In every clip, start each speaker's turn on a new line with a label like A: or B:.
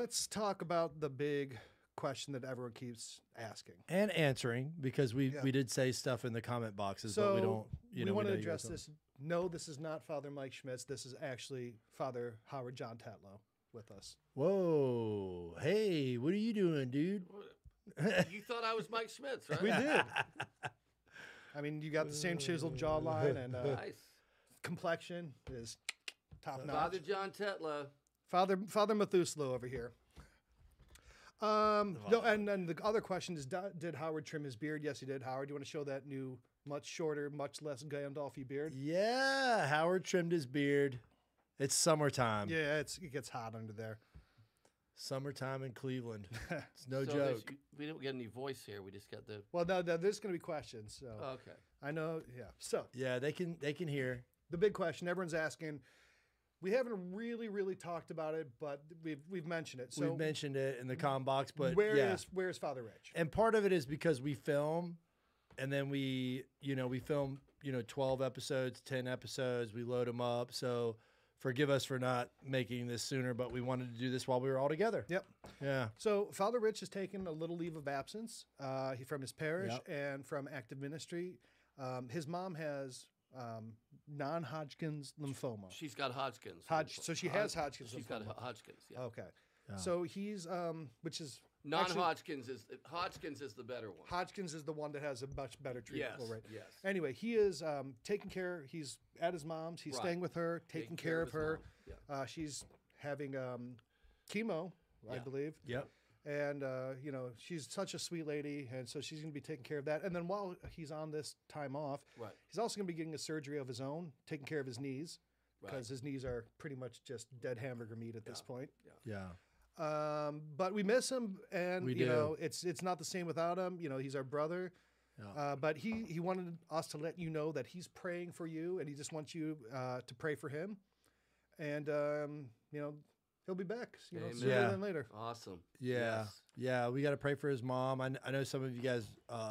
A: let's talk about the big question that everyone keeps asking
B: and answering, because we
A: Yeah.
B: we did say stuff in the comment boxes,
A: So
B: but we don't.
A: we want to
B: know you
A: address
B: guys
A: this. No, this is not Father Mike Schmitz. This is actually Father Howard John Tatlow with us.
B: don't. Whoa! Hey, what are you doing, dude?
C: You thought I was Mike Schmitz, right?
A: We did. I mean, you got the same chiseled jawline and
C: Nice.
A: complexion is top notch.
C: Father John Tetlow.
A: Father Methuselah over here. No, and then the other question is, did Howard trim his beard? Yes, he did. Howard, do you want to show that new, much shorter, much less Gandalfy beard?
B: Yeah, Howard trimmed his beard. It's summertime.
A: Yeah, it gets hot under there.
B: Summertime in Cleveland. It's no
C: So
B: joke.
C: we don't get any voice here. We just got the.
A: Well, no, there's going to be questions. So
C: Okay.
A: I know, yeah. So
B: Yeah, they can hear.
A: the big question everyone's asking. We haven't really talked about it, but we've mentioned it. So
B: We've mentioned it in the com box, but
A: where's Father Rich?
B: and part of it is because we film, and then we film 12 episodes, 10 episodes, we load them up. So forgive us for not making this sooner, but we wanted to do this while we were all together.
A: Yep.
B: Yeah.
A: So Father Rich has taken a little leave of absence from his parish
B: Yep.
A: and from active ministry. His mom has non-Hodgkin's lymphoma.
C: She's got Hodgkin's.
A: So she has Hodgkin's
C: She's got
A: lymphoma.
C: Hodgkin's. Yeah.
A: Okay.
B: Yeah.
A: So he's which is
C: Non-Hodgkin's is the better one.
A: Hodgkin's is the one that has a much better treatment
C: Yes.
A: rate.
C: Yes.
A: Anyway, he is taking care. He's at his mom's. He's
C: Right.
A: staying with her, taking care of
C: his
A: her.
C: mom. Yeah.
A: She's having chemo, I
C: Yeah.
A: believe.
B: Yep.
A: And, she's such a sweet lady. And so she's going to be taking care of that. And then while he's on this time off,
C: Right.
A: he's also going to be getting a surgery of his own, taking care of his knees,
C: Right.
A: because his knees are pretty much just dead hamburger meat at this point.
B: Yeah.
A: But we miss him. And,
B: We
A: you
B: do.
A: know, it's not the same without him. You know, he's our brother.
B: Yeah.
A: But he wanted us to let you know that he's praying for you, and he just wants you to pray for him. And, he'll be back,
C: Amen.
A: sooner
B: Yeah.
A: than later.
C: Awesome.
B: Yeah.
C: Yes.
B: Yeah. We got to pray for his mom. I know some of you guys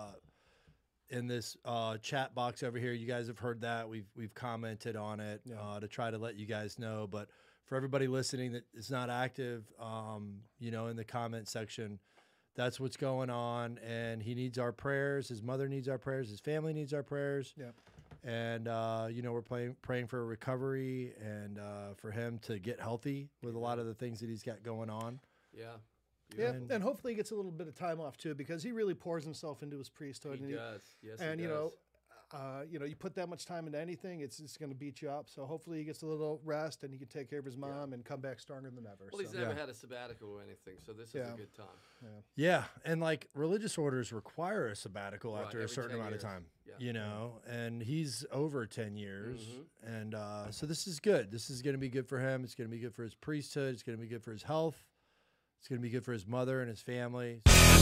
B: in this chat box over here, you guys have heard that. We've commented on it
A: Yeah.
B: to try to let you guys know. But for everybody listening that is not active, in the comment section, that's what's going on. And he needs our prayers. His mother needs our prayers. His family needs our prayers.
A: Yeah.
B: And, we're praying for recovery and for him to get healthy with a lot of the things that he's got going on.
C: Yeah.
A: Yeah,
B: And-
A: and hopefully he gets a little bit of time off too, because he really pours himself into his priesthood.
C: He
A: and
C: does. Yes.
A: and
C: he does.
A: you put that much time into anything, it's going to beat you up. So hopefully he gets a little rest and he can take care of his mom and come back stronger than ever.
C: Well, he's
A: so.
C: never
B: Yeah.
C: had a sabbatical or anything, so this is
A: Yeah.
C: a good time.
B: Yeah, and like religious orders require a sabbatical
C: Right,
B: after a
C: every
B: certain
C: 10
B: amount
C: years.
B: of time.
C: Yeah.
B: And he's over 10 years,
C: Mhm.
B: and so this is good. This is going to be good for him. It's going to be good for his priesthood. It's going to be good for his health. It's going to be good for his mother and his family.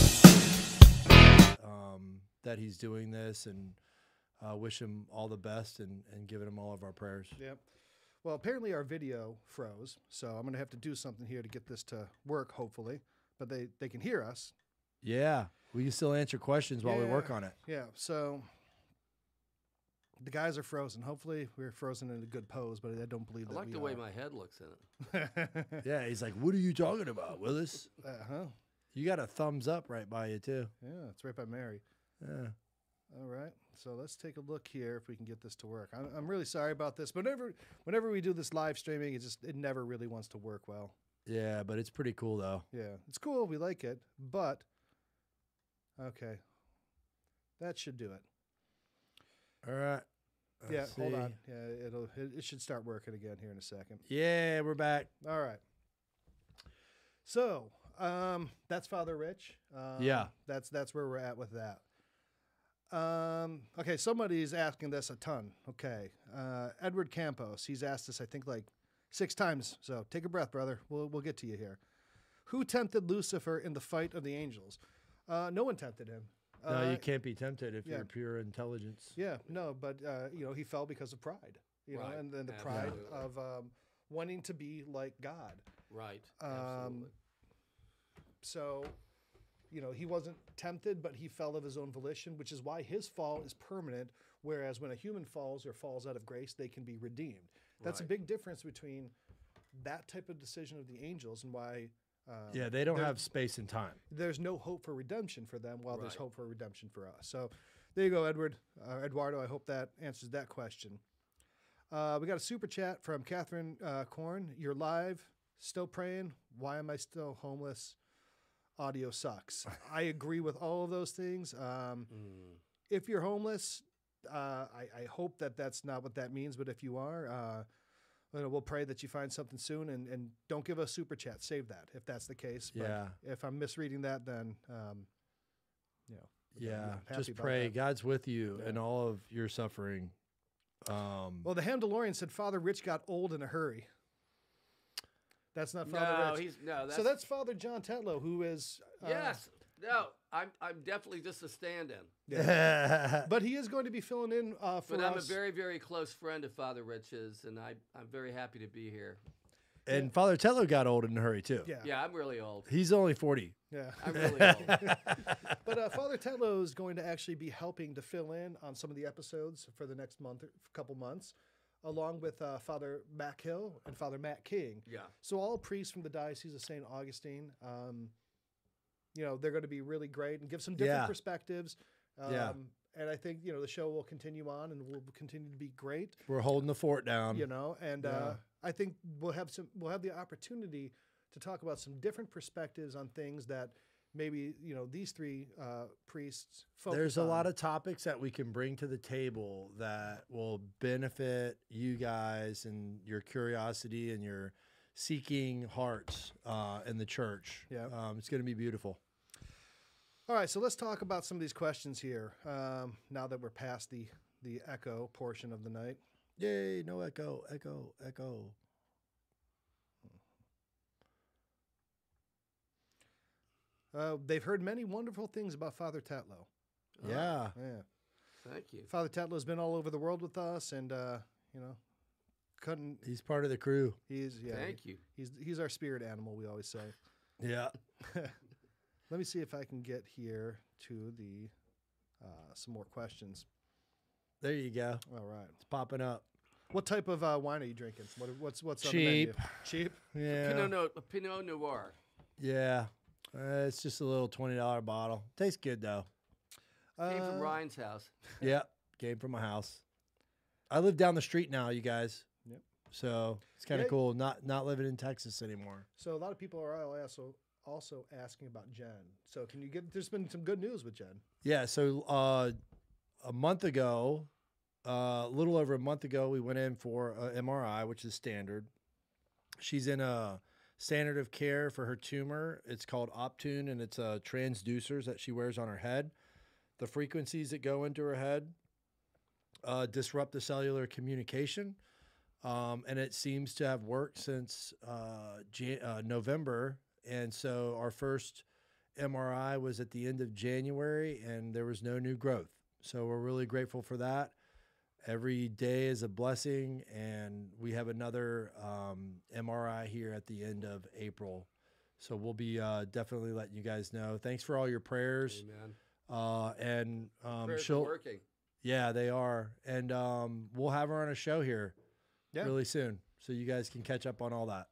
B: That he's doing this, and wish him all the best, and giving him all of our prayers.
A: Yep. Well, apparently our video froze, so I'm going to have to do something here to get this to work, hopefully. But they can hear us.
B: Yeah, we can still answer questions while we work on it.
A: Yeah, so the guys are frozen. Hopefully we're frozen in a good pose, but I don't believe
C: I
A: that
C: like
A: we
C: the way
A: are.
C: my head looks in it.
B: Yeah, he's like, "What are you talking about, Willis?"
A: Uh-huh.
B: You got a thumbs up right by you too.
A: Yeah, it's right by Mary.
B: Yeah.
A: All right, so let's take a look here if we can get this to work. I'm really sorry about this, but whenever we do this live streaming, it never really wants to work well.
B: Yeah, but it's pretty cool though.
A: Yeah, it's cool. We like it, but okay, that should do it.
B: All right.
A: Yeah,
B: Let's
A: hold
B: see.
A: on. Yeah, it should start working again here in a second.
B: Yeah, we're back.
A: All right. So that's Father Rich.
B: Yeah.
A: That's where we're at with that. Okay, somebody's asking this a ton. Okay, Edward Campos. He's asked this, I think, like 6 times. So take a breath, brother. We'll get to you here. Who tempted Lucifer in the fight of the angels? No one tempted him.
B: No, you can't be tempted if
A: yeah.
B: you're pure intelligence.
A: Yeah, no, but he fell because of pride.
C: Right,
A: And then the pride
C: absolutely.
A: of wanting to be like God.
C: Right. Absolutely.
A: So, he wasn't tempted, but he fell of his own volition, which is why his fall is permanent, whereas when a human falls or falls out of grace, they can be redeemed. That's a
C: Right.
A: big difference between that type of decision of the angels and why
B: Yeah, they don't
A: They're-
B: have space and time.
A: There's no hope for redemption for them, while there's
C: Right.
A: hope for redemption for us. So there you go, Eduardo. I hope that answers that question. We got a super chat from Catherine Korn. You're live, still praying. Why am I still homeless? Audio sucks. I agree with all of those things. If you're homeless, I hope that that's not what that means. But if you are, we'll pray that you find something soon. And don't give us super chat. Save that if that's the case. But
B: Yeah.
A: if I'm misreading that, then
B: Yeah,
A: happy
B: just
A: about
B: pray.
A: that.
B: God's with you in all of your suffering.
A: Well, the Hamdalorian said Father Rich got old in a hurry. That's not Father Rich.
C: That's,
A: So that's Father John Tetlow, who is
C: yes. No, I'm definitely just a stand-in.
A: but he is going to be filling in for
C: But I'm a
A: us.
C: very, very close friend of Father Rich's, and I'm very happy to be here.
B: And Father Tello got old in a hurry too.
A: Yeah,
C: Yeah, I'm really old.
B: He's only 40.
A: yeah.
C: I'm really old.
A: But Father Tetlow is going to actually be helping to fill in on some of the episodes for the next couple months, along with Father Mac Hill and Father Matt King.
C: Yeah.
A: So all priests from the Diocese of St. Augustine. They're going to be really great and give some different
B: Yeah.
A: perspectives.
B: Yeah.
A: And I think, the show will continue on and will continue to be great,
B: We're holding the fort down.
A: and
B: Yeah.
A: I think we'll have the opportunity to talk about some different perspectives on things that maybe, these three priests focus
B: There's a
A: on.
B: lot of topics that we can bring to the table that will benefit you guys and your curiosity and your seeking hearts in the church.
A: Yeah.
B: It's going to be beautiful.
A: All right, so let's talk about some of these questions here. Now that we're past the echo portion of the night.
B: Yay, no echo, echo, echo.
A: They've heard many wonderful things about Father Tetlow.
B: Yeah.
A: Yeah.
C: Thank you.
A: Father Tetlow's been all over the world with us, and couldn't.
B: He's part of the crew.
C: Thank you.
A: He's our spirit animal. We always say.
B: Yeah.
A: Let me see if I can get here to the some more questions.
B: There you go.
A: All right.
B: It's popping up.
A: What type of wine are you drinking? What's on the
B: Cheap.
A: menu? Cheap.
B: Yeah.
C: Pinot Noir.
B: Yeah. It's just a little $20 bottle. Tastes good though.
C: Came from Ryan's house.
B: Yeah. Came from my house. I live down the street now, you guys.
A: Yep.
B: So it's kind of
A: Yeah.
B: cool not living in Texas anymore.
A: So a lot of people are also asking about Jen. So can you give? There's been some good news with Jen.
B: Yeah. So a month ago, a little over a month ago, we went in for a MRI, which is standard. She's in a standard of care for her tumor. It's called Optune, and it's transducers that she wears on her head. The frequencies that go into her head disrupt the cellular communication, and it seems to have worked since November. And so our first MRI was at the end of January, and there was no new growth. So we're really grateful for that. Every day is a blessing, and we have another MRI here at the end of April. So we'll be definitely letting you guys know. Thanks for all your prayers.
C: Amen.
B: And
C: Prayers are
B: she'll,
C: working.
B: yeah, they are. And we'll have her on a show here really soon, so you guys can catch up on all that.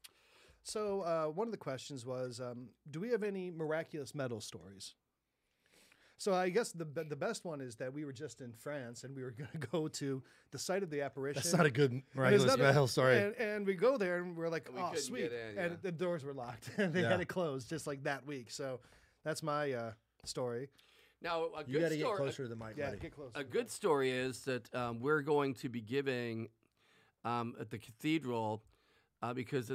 A: So one of the questions was, do we have any miraculous medal stories? So I guess the best one is that we were just in France and we were going to go to the site of the apparition.
B: That's not a good
A: And it's
B: miraculous
A: not a-
B: medal story.
A: And we go there and we're like,
C: And we
A: oh,
C: couldn't
A: sweet.
C: get in,
A: And
C: yeah.
A: the doors were locked and they
B: Yeah.
A: had it closed just like that week. So that's my story.
C: Now, a
B: You
C: good
B: got to get
C: story.
B: closer to the mic,
A: Yeah,
B: buddy.
A: get close.
C: A good story is that we're going to be giving at the cathedral because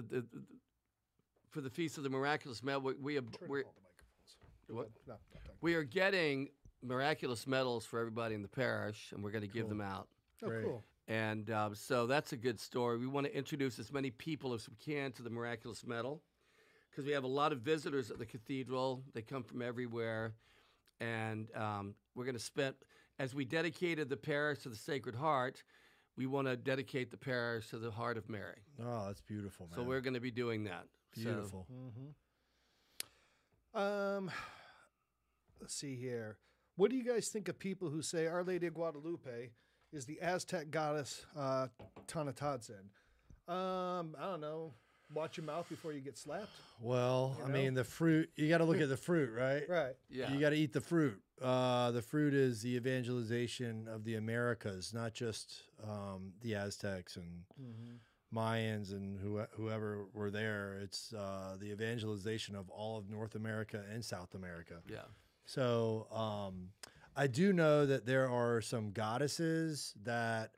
C: for the Feast of the Miraculous Medal,
A: Turn
C: we're,
A: all the microphones. Go
C: What?
A: ahead. No, not talking.
C: we are getting miraculous medals for everybody in the parish, and we're going to give them out.
A: Oh,
B: Great.
A: cool.
C: And so that's a good story. We want to introduce as many people as we can to the miraculous medal because we have a lot of visitors at the cathedral. They come from everywhere. And we're going to spend, as we dedicated the parish to the Sacred Heart, we want to dedicate the parish to the Heart of Mary.
B: Oh, that's beautiful, man.
C: So we're going to be doing that. So-
B: beautiful.
A: Let's see here. What do you guys think of people who say Our Lady of Guadalupe is the Aztec goddess Tanatadzen? I don't know. Watch your mouth before you get slapped.
B: Well,
A: You
B: I
A: know?
B: mean, the fruit, you got to look at the fruit, right?
A: Right.
C: Yeah.
B: You got to eat the fruit. The fruit is the evangelization of the Americas, not just the Aztecs and Mayans and whoever were there. It's the evangelization of all of North America and South America.
C: Yeah.
B: So I do know that there are some goddesses that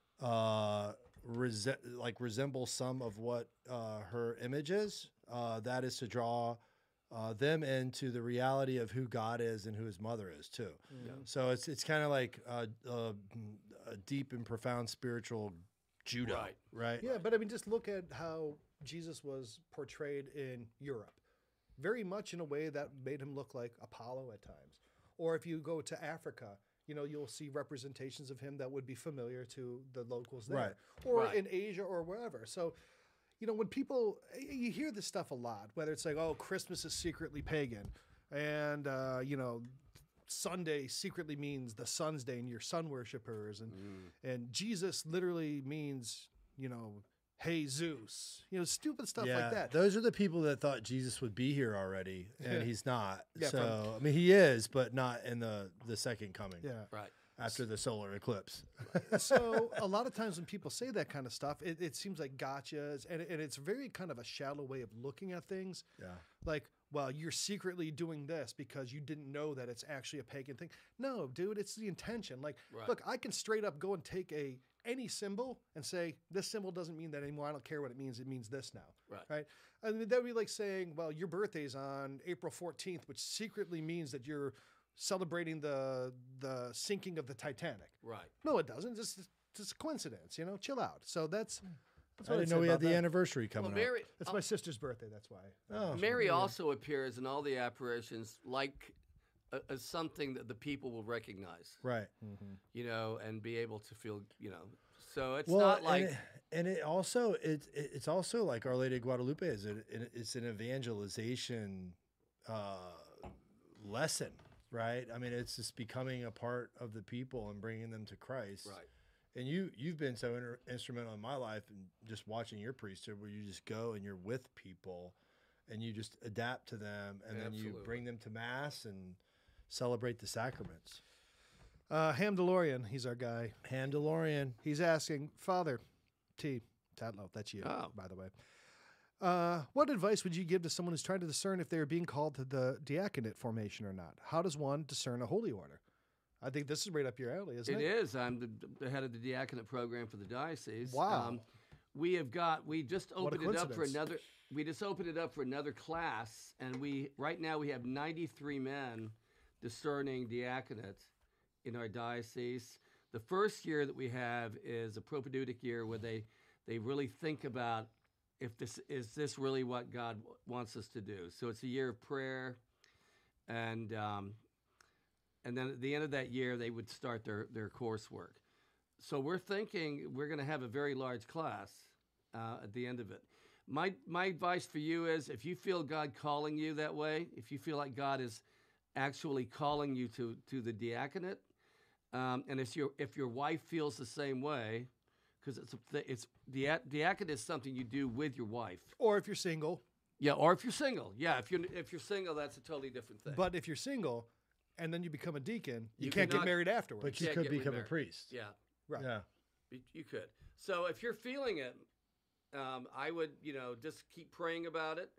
B: resemble some of what her image is. That is to draw them into the reality of who God is and who His mother is too.
C: Yeah.
B: So it's kind of like a deep and profound spiritual judo,
C: Right.
B: right?
A: Yeah, but I mean, just look at how Jesus was portrayed in Europe. Very much in a way that made him look like Apollo at times. Or if you go to Africa, you know, you'll see representations of him that would be familiar to the locals there.
B: Right.
A: Or
C: Right.
A: in Asia or wherever. So, you know, when people, you hear this stuff a lot, whether it's like, oh, Christmas is secretly pagan. And, you know, Sunday secretly means the sun's day and you're sun worshipers. And Jesus literally means, you know, hey Zeus, you know, stupid stuff
B: Yeah,
A: like that.
B: those are the people that thought Jesus would be here already, and he's not.
A: Yeah,
B: so I mean, he is, but not in the second coming.
A: Yeah.
C: Right.
B: After the solar eclipse.
A: So a lot of times when people say that kind of stuff, it seems like gotchas, and it's very kind of a shallow way of looking at things.
B: Yeah.
A: Like, well, you're secretly doing this because you didn't know that it's actually a pagan thing. No, dude, it's the intention. Like,
C: Right.
A: look, I can straight up go and take any symbol and say, this symbol doesn't mean that anymore. I don't care what it means. It means this now.
C: Right.
A: Right. And that would be like saying, well, your birthday's on April 14th, which secretly means that you're celebrating the sinking of the Titanic.
C: Right.
A: No, it doesn't. It's just a coincidence, you know? Chill out. So that's
B: I
A: what I'd
B: didn't
A: say
B: know we had
A: about
B: the
A: that.
B: anniversary coming
C: Well, Mary,
A: It's my sister's birthday, that's why.
B: up. Oh,
C: Mary also appears in all the apparitions like as something that the people will recognize,
B: right.
C: you know, and be able to feel, you know. So it's
B: Well,
C: not like
B: and it also it's also like Our Lady of Guadalupe is it's an evangelization lesson, right? I mean, it's just becoming a part of the people and bringing them to Christ.
C: right.
B: And you've been so instrumental in my life and just watching your priesthood, where you just go and you're with people, and you just adapt to them, and then you
C: Absolutely.
B: bring them to mass and celebrate the sacraments.
A: Ham DeLorean, he's our guy.
B: Ham DeLorean.
A: He's asking, Father T, Tatlow, that's you,
C: Oh.
A: by the way. What advice would you give to someone who's trying to discern if they're being called to the diaconate formation or not? How does one discern a holy order? I think this is right up your alley, isn't
C: It
A: it?
C: is. I'm the head of the diaconate program for the diocese.
A: Wow.
C: We just
A: What a
C: opened it up for
A: coincidence.
C: another. We just opened it up for another class, and right now we have 93 men discerning diaconate in our diocese. The first year that we have is a propedeutic year where they really think about if this is really what God wants us to do. So it's a year of prayer, and then at the end of that year they would start their coursework. So we're thinking we're going to have a very large class at the end of it. My advice for you is, if you feel God calling you that way, if you feel like God is actually calling you to the diaconate, and if your wife feels the same way, because diaconate is something you do with your wife.
A: Or if you're single.
C: Yeah, or if you're single. Yeah, if you're single, that's a totally different thing.
A: But if you're single and then you become a deacon, you
C: You
A: can't get
C: cannot-
A: married afterwards.
B: But you
C: can't
B: could
C: get
B: become a
C: remarried.
B: priest.
C: yeah,
A: Right.
B: Yeah.
C: you could. So if you're feeling it, I would, just keep praying about it.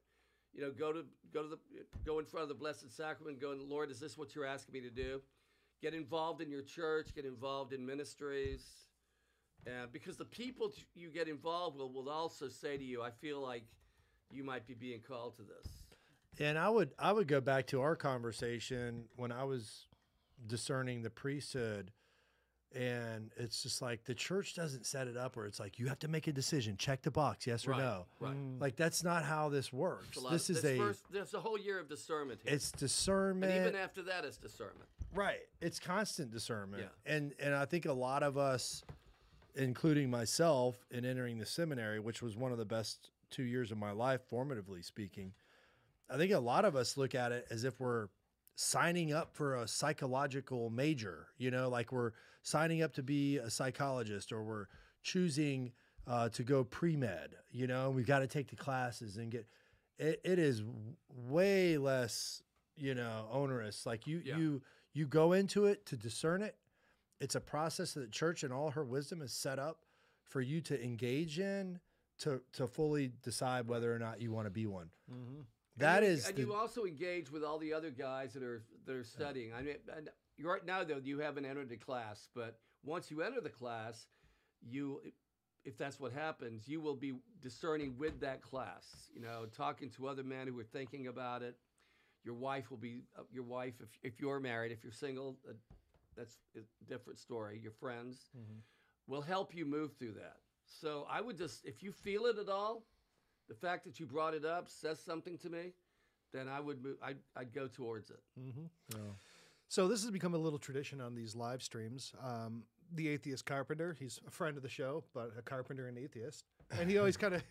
C: Go in front of the Blessed Sacrament, going, Lord, is this what you're asking me to do? Get involved in your church, get involved in ministries, because the people you get involved with will also say to you, I feel like you might be being called to this.
B: And I would go back to our conversation when I was discerning the priesthood, and it's just like the church doesn't set it up where it's like you have to make a decision, check the box, yes or
C: Right,
B: no.
C: right.
B: Like that's not how this works.
C: There's a whole year of discernment here.
B: It's discernment.
C: And even after that, it's discernment.
B: Right. It's constant discernment.
C: Yeah.
B: And I think a lot of us, including myself, in entering the seminary, which was one of the best 2 years of my life, formatively speaking, I think a lot of us look at it as if we're signing up for a psychological major, like we're signing up to be a psychologist, or we're choosing to go pre-med. You know, we've got to take the classes and get. It is way less, you know, onerous. Like you go into it to discern it. It's a process that the church in all her wisdom is set up for you to engage in to fully decide whether or not you want to be one.
A: Mm-hmm.
C: And you also engage with all the other guys that are studying. I mean, and right now though you haven't entered the class, but once you enter the class, if that's what happens, you will be discerning with that class. You know, talking to other men who are thinking about it. Your wife will be your wife if you're married. If you're single, that's a different story. Your friends will help you move through that. So I would just, if you feel it at all, the fact that you brought it up says something to me, then I would move. I'd go towards it.
A: Mm-hmm. Oh. So this has become a little tradition on these live streams. The Atheist Carpenter, he's a friend of the show, but a carpenter and atheist, and he always kind of,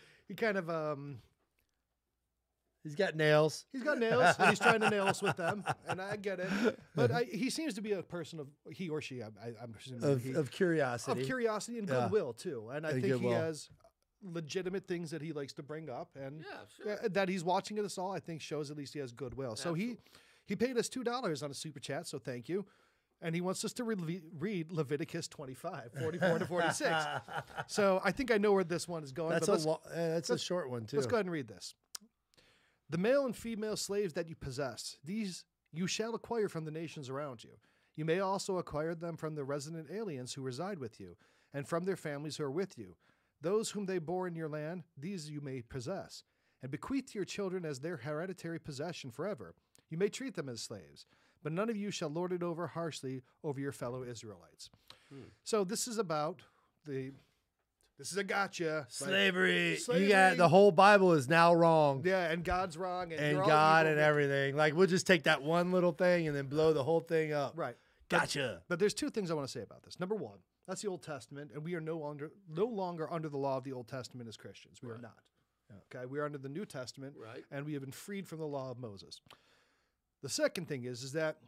B: he's got nails.
A: He's got nails, and he's trying to nail us with them, and I get it. But he seems to be a person of, he or she, I'm presuming
B: of curiosity,
A: and goodwill too. And I think he has legitimate things that he likes to bring up, and that he's watching us all, I think shows at least he has goodwill. Absolutely. So he paid us $2 on a super chat, so thank you. And he wants us to read Leviticus 25, 44 to 46. So I think I know where this one is going.
B: That's a short one, too.
A: Let's go ahead and read this. The male and female slaves that you possess, these you shall acquire from the nations around you. You may also acquire them from the resident aliens who reside with you, and from their families who are with you. Those whom they bore in your land, these you may possess, and bequeath to your children as their hereditary possession forever. You may treat them as slaves, but none of you shall lord it over harshly over your fellow Israelites. So this is about this is a gotcha.
B: Slavery. You got the whole Bible is now wrong.
A: Yeah, and God's wrong. And
B: God and everything. Like, we'll just take that one little thing and then blow the whole thing up.
A: Right.
B: Gotcha.
A: But there's two things I want to say about this. Number one, that's the Old Testament, and we are no longer under the law of the Old Testament as Christians. We are not. Okay, we are under the New Testament, and we have been freed from the law of Moses. The second thing is that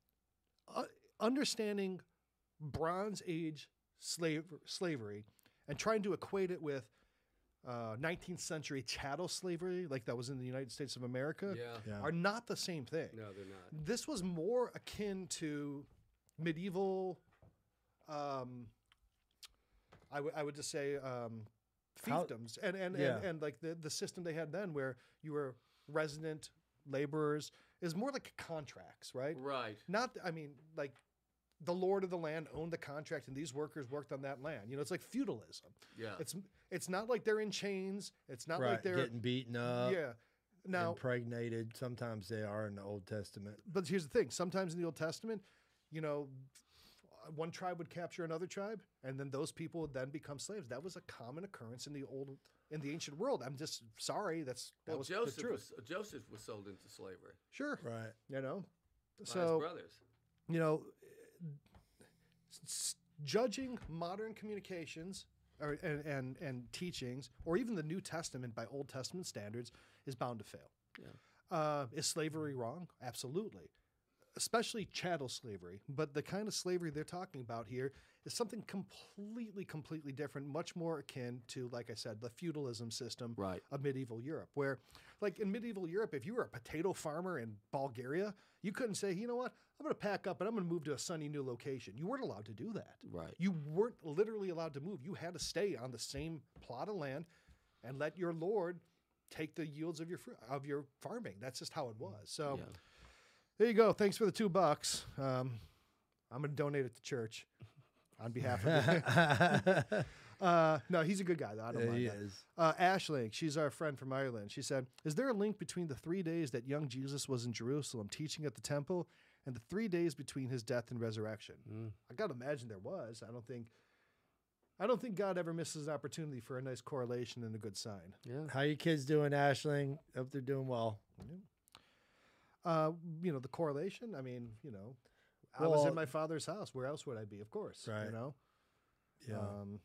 A: understanding Bronze Age slavery and trying to equate it with 19th century chattel slavery, like that was in the United States of America, are not the same thing.
C: No, they're not.
A: This was more akin to medieval, I would just say, fiefdoms, and like the system they had then, where you were resident laborers, is more like contracts, right?
C: Right.
A: Not, I mean, like the lord of the land owned the contract, and these workers worked on that land. You know, it's like feudalism. Yeah. It's not like they're in chains. It's not like they're
B: getting beaten up.
A: Yeah. Now,
B: impregnated. Sometimes they are in the Old Testament.
A: But here's the thing: sometimes in the Old Testament, you know, one tribe would capture another tribe, and then those people would then become slaves. That was a common occurrence in the ancient world. I'm just sorry. That was
C: Joseph
A: the truth.
C: Joseph was sold into slavery.
A: Sure.
B: Right.
A: You know,
C: by
A: so
C: his brothers.
A: You know, judging modern communications and teachings, or even the New Testament by Old Testament standards, is bound to fail. Yeah. Is slavery wrong? Absolutely. Especially chattel slavery. But the kind of slavery they're talking about here is something completely different, much more akin to, like I said, the feudalism system of medieval Europe, where, like in medieval Europe, if you were a potato farmer in Bulgaria, you couldn't say, you know what, I'm going to pack up and I'm going to move to a sunny new location. You weren't allowed to do that.
C: Right.
A: You weren't literally allowed to move. You had to stay on the same plot of land and let your lord take the yields of your farming. That's just how it was. So there you go. Thanks for the $2. I'm going to donate it to church on behalf of no, he's a good guy, though. I don't mind that.
B: Is.
A: Ashling, she's our friend from Ireland. She said, is there a link between the 3 days that young Jesus was in Jerusalem teaching at the temple and the 3 days between his death and resurrection? I got to imagine there was. I don't think God ever misses an opportunity for a nice correlation and a good sign.
B: Yeah. How you kids doing, Ashling? Hope they're doing well.
A: You know, the correlation, I mean, you know, I was in my father's house. Where else would I be? Of course.
B: Right.
A: You know?
B: Yeah.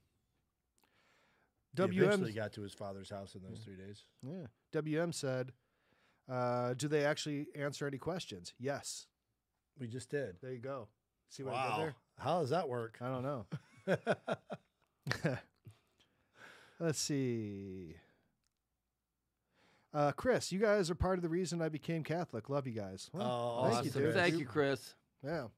A: WM
B: eventually got to his father's house in those 3 days.
A: Yeah. WM said, do they actually answer any questions? Yes.
B: We just did.
A: There you go. See what I did there?
B: How does that work?
A: I don't know. Let's see. Chris, you guys are part of the reason I became Catholic. Love you guys. Well,
B: Oh,
A: thank
C: Awesome.
A: you, dude.
C: Thank you, Chris.
A: Yeah.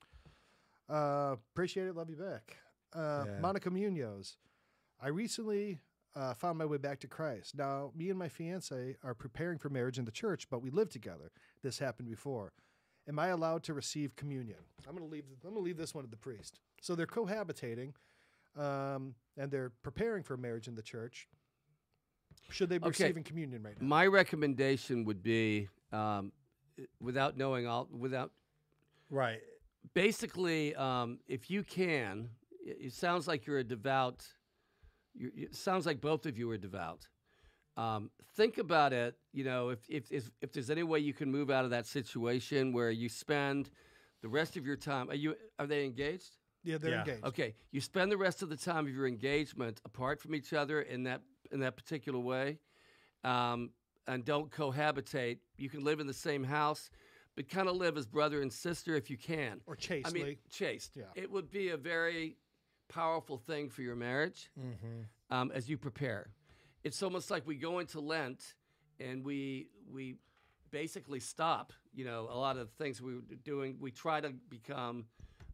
A: Appreciate it. Love you back.
B: Yeah.
A: Monica Munoz. I recently found my way back to Christ. Now, me and my fiance are preparing for marriage in the church, but we live together. This happened before. Am I allowed to receive communion? I'm going to leave this one to the priest. So they're cohabitating, and they're preparing for marriage in the church. Should they be
C: Okay.
A: receiving communion right now?
C: My recommendation would be, without knowing all, without
B: Right.
C: basically, if you can, it sounds like you're a devout. It sounds like both of you are devout. Think about it. You know, if there's any way you can move out of that situation where you spend the rest of your time. Are they engaged?
A: Yeah, they're
B: Yeah.
A: engaged.
C: Okay, you spend the rest of the time of your engagement apart from each other in that particular way, and don't cohabitate. You can live in the same house, but kind of live as brother and sister if you can.
A: Or chastely.
C: I mean, chaste.
A: Yeah.
C: It would be a very powerful thing for your marriage as you prepare. It's almost like we go into Lent and we basically stop. You know, a lot of things we were doing. We try to become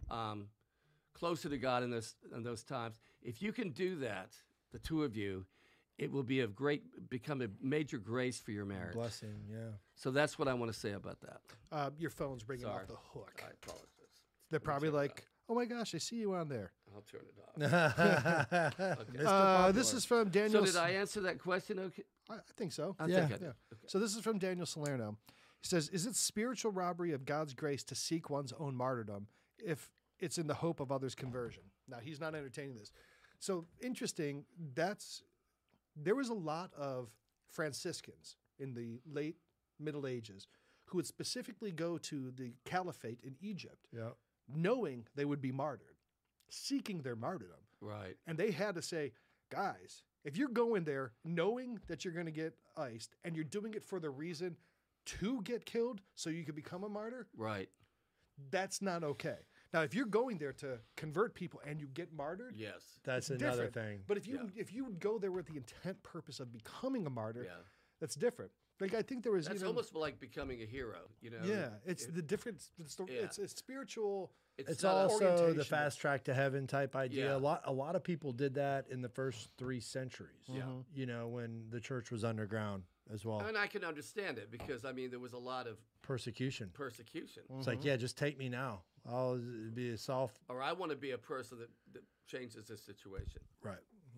C: closer to God in those times. If you can do that, the two of you, it will be become a major grace for your marriage.
B: Blessing. Yeah.
C: So that's what I want to say about that.
A: Your phone's ringing
C: Sorry.
A: off the hook.
C: I apologize.
A: They're probably
C: turn it
A: like, oh my gosh, I see you on there.
C: I'll turn it off.
B: Mr.
A: This
B: Popular.
A: is from Daniel.
C: So did I answer that question? Okay.
A: I think so.
C: I
B: Yeah.
C: think I did.
A: Yeah.
C: Okay.
A: So this is from Daniel Salerno. He says, "Is it spiritual robbery of God's grace to seek one's own martyrdom if it's in the hope of others' conversion?" Now he's not entertaining this. So interesting. There was a lot of Franciscans in the late Middle Ages who would specifically go to the caliphate in Egypt,
B: Yeah.
A: knowing they would be martyred, seeking their martyrdom.
C: Right.
A: And they had to say, guys, if you're going there knowing that you're going to get iced and you're doing it for the reason to get killed so you can become a martyr,
C: Right.
A: that's not okay. Now, if you're going there to convert people and you get martyred,
C: Yes.
B: That's
A: it's
B: another
A: different.
B: thing.
A: But if you would go there with the intent purpose of becoming a martyr,
C: Yeah.
A: that's different. Like I think there was
C: That's
A: even
C: almost like becoming a hero. You know.
A: yeah, it's the difference. It's a spiritual.
B: It's
C: not a-
B: also
A: orientation.
B: the fast track to heaven type idea.
C: Yeah.
B: A lot of people did that in the first 3 centuries.
C: Yeah.
B: You know, when the church was underground as well.
C: And I can understand it because I mean there was a lot of
B: Persecution.
C: persecution.
B: It's like, yeah, just take me now. I'll be a soft.
C: Or I want to be a person that changes this situation.
B: Right.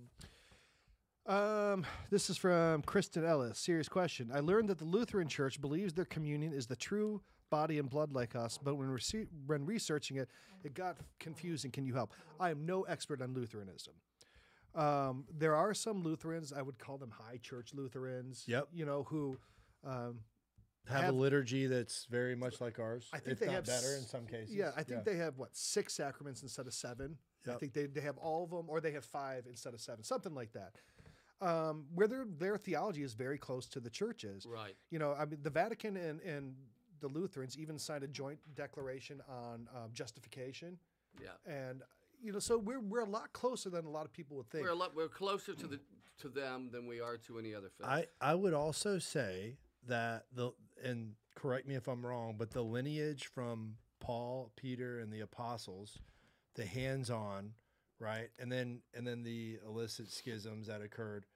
A: This is from Kristen Ellis. Serious question. I learned that the Lutheran Church believes their communion is the true body and blood like us, but when researching it, it got confusing. Can you help? I am no expert on Lutheranism. There are some Lutherans, I would call them high church Lutherans.
B: Yep.
A: You know, who
B: Have a liturgy that's very much like ours.
A: I think
B: if
A: they
B: not
A: have
B: better
A: s-
B: in some cases.
A: Yeah, I think they have 6 sacraments instead of 7. I
B: Yep.
A: think they have all of them, or they have 5 instead of 7, something like that. Where their theology is very close to the church's.
C: Right.
A: You know, I mean, the Vatican and the Lutherans even signed a joint declaration on justification,
C: Yeah.
A: and you know, so we're a lot closer than a lot of people would think.
C: We're closer to them than we are to any other faith.
B: I would also say that and correct me if I'm wrong, but the lineage from Paul, Peter, and the apostles, the hands-on, right, and then the illicit schisms that occurred.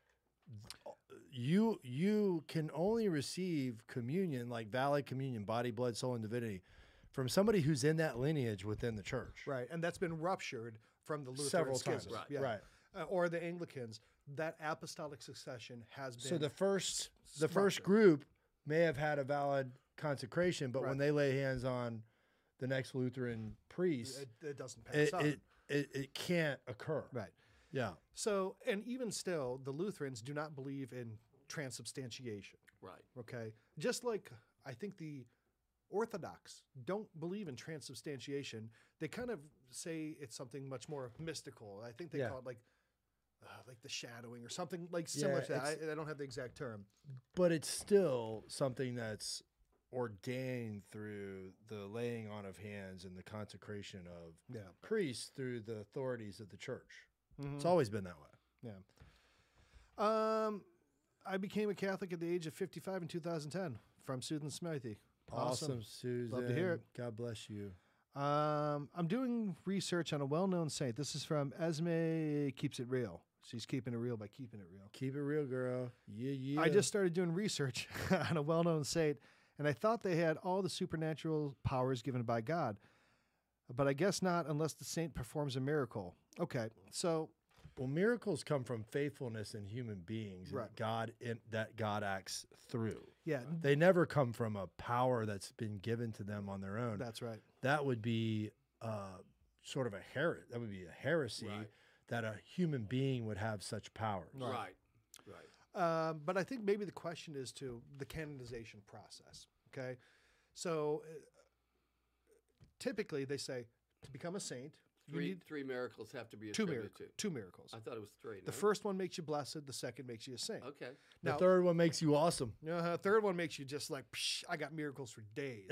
B: You can only receive communion, like valid communion, body, blood, soul, and divinity, from somebody who's in that lineage within the church.
A: Right, and that's been ruptured from the Lutheran
B: Several
A: schism.
B: times.
C: Right.
A: Yeah.
B: Right.
A: Or the Anglicans. That apostolic succession has been.
B: So the first
A: ruptured.
B: group may have had a valid consecration, but when
A: Right.
B: they lay hands on the next Lutheran priest,
A: it doesn't pass on.
B: it can't occur.
A: Right.
B: Yeah.
A: So, and even still, the Lutherans do not believe in transubstantiation.
C: Right.
A: Okay. Just like I think the Orthodox don't believe in transubstantiation. They kind of say it's something much more mystical. I think they
B: Yeah.
A: call it like the shadowing or something like similar
B: Yeah,
A: to that. I don't have the exact term.
B: But it's still something that's ordained through the laying on of hands and the consecration of
A: Yeah.
B: priests through the authorities of the church.
A: Mhm.
B: It's always been that way.
A: Yeah. I became a Catholic at the age of 55 in 2010 from Susan Smithy.
B: Awesome, Susan.
A: Love to hear it.
B: God bless you.
A: I'm doing research on a well-known saint. This is from Esme Keeps It Real. She's keeping it real by keeping it real.
B: Keep it real, girl. Yeah, yeah.
A: I just started doing research on a well-known saint, and I thought they had all the supernatural powers given by God. But I guess not unless the saint performs a miracle. Okay, so
B: Well, miracles come from faithfulness in human beings,
A: Right.
B: and that God acts through.
A: yeah,
B: They never come from a power that's been given to them on their own.
A: that's right.
B: That would be sort of that would be a heresy
C: Right.
B: that a human being would have such powers.
C: Right. Right.
A: But I think maybe the question is to the canonization process. Okay, so typically they say to become a saint, you need
C: Three miracles have to be
A: two
C: attributed to.
A: two miracles.
C: I thought it was three.
A: The
C: no?
A: first one makes you blessed. The second makes you a saint.
C: Okay.
B: The
A: Now,
B: third one makes you awesome.
A: third one makes you just like, Psh, I got miracles for days.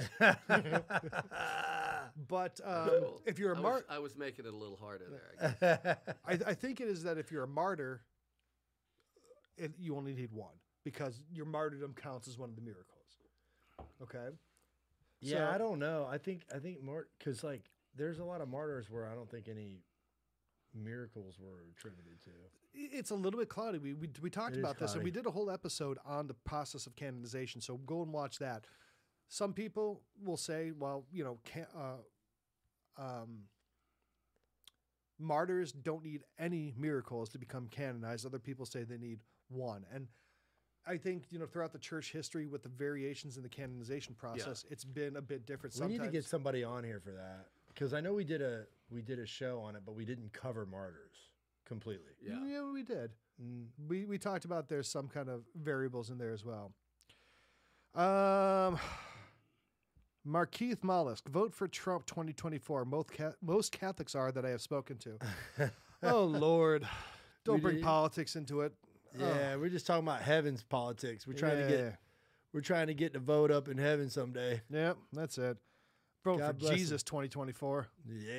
A: But
C: Cool.
A: if you're a
C: I was-
A: martyr,
C: I was making it a little harder there. I guess.
A: I think it is that if you're a martyr, you only need one because your martyrdom counts as one of the miracles. Okay.
B: Yeah,
A: So-
B: I don't know. I think more because like there's a lot of martyrs where I don't think any miracles were attributed to.
A: It's a little bit cloudy. We talked
B: It is
A: about this, and we
B: cloudy.
A: did a whole episode on the process of canonization. So go and watch that. Some people will say, well, martyrs don't need any miracles to become canonized. Other people say they need one. And I think, throughout the church history with the variations in the canonization process, it's been a bit different.
B: We
A: Sometimes
B: need to get somebody on here for that because I know we did a show on it, but we didn't cover martyrs completely.
C: Yeah.
A: we did.
B: Mm.
A: We talked about there's some kind of variables in there as well. Markeith Mollusk, vote for Trump 2024. Most Catholics are that I have spoken to. Oh, Lord. Don't
B: We
A: bring
B: did-
A: politics into it.
B: Yeah, we're just talking about heaven's politics. We're trying to
A: Yeah.
B: get the vote up in heaven someday.
A: Yep, that's it. Vote
B: God
A: for
B: bless him.
A: Jesus 2024.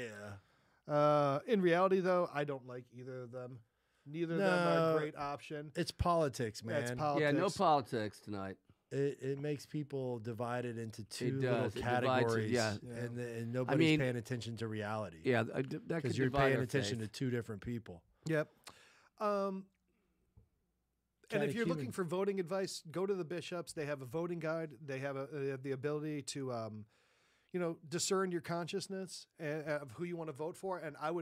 B: Yeah.
A: In reality, though, I don't like either of them. Neither of them are
B: No.
A: a great option.
B: It's politics, man.
A: That's politics.
C: Yeah. No politics tonight.
B: It makes people divided into two
C: does.
B: little
C: It divides you,
B: categories,
C: yeah.
B: and nobody's
C: mean-
B: paying attention to reality.
C: Yeah. That could
B: because you're
C: divide
B: paying
C: our
B: attention
C: faith.
B: to two different people.
A: Yep. And if you're looking
B: Catechumen.
A: for voting advice, go to the bishops. They have a voting guide. They have the ability to, discern your consciousness of who you want to vote for. And I would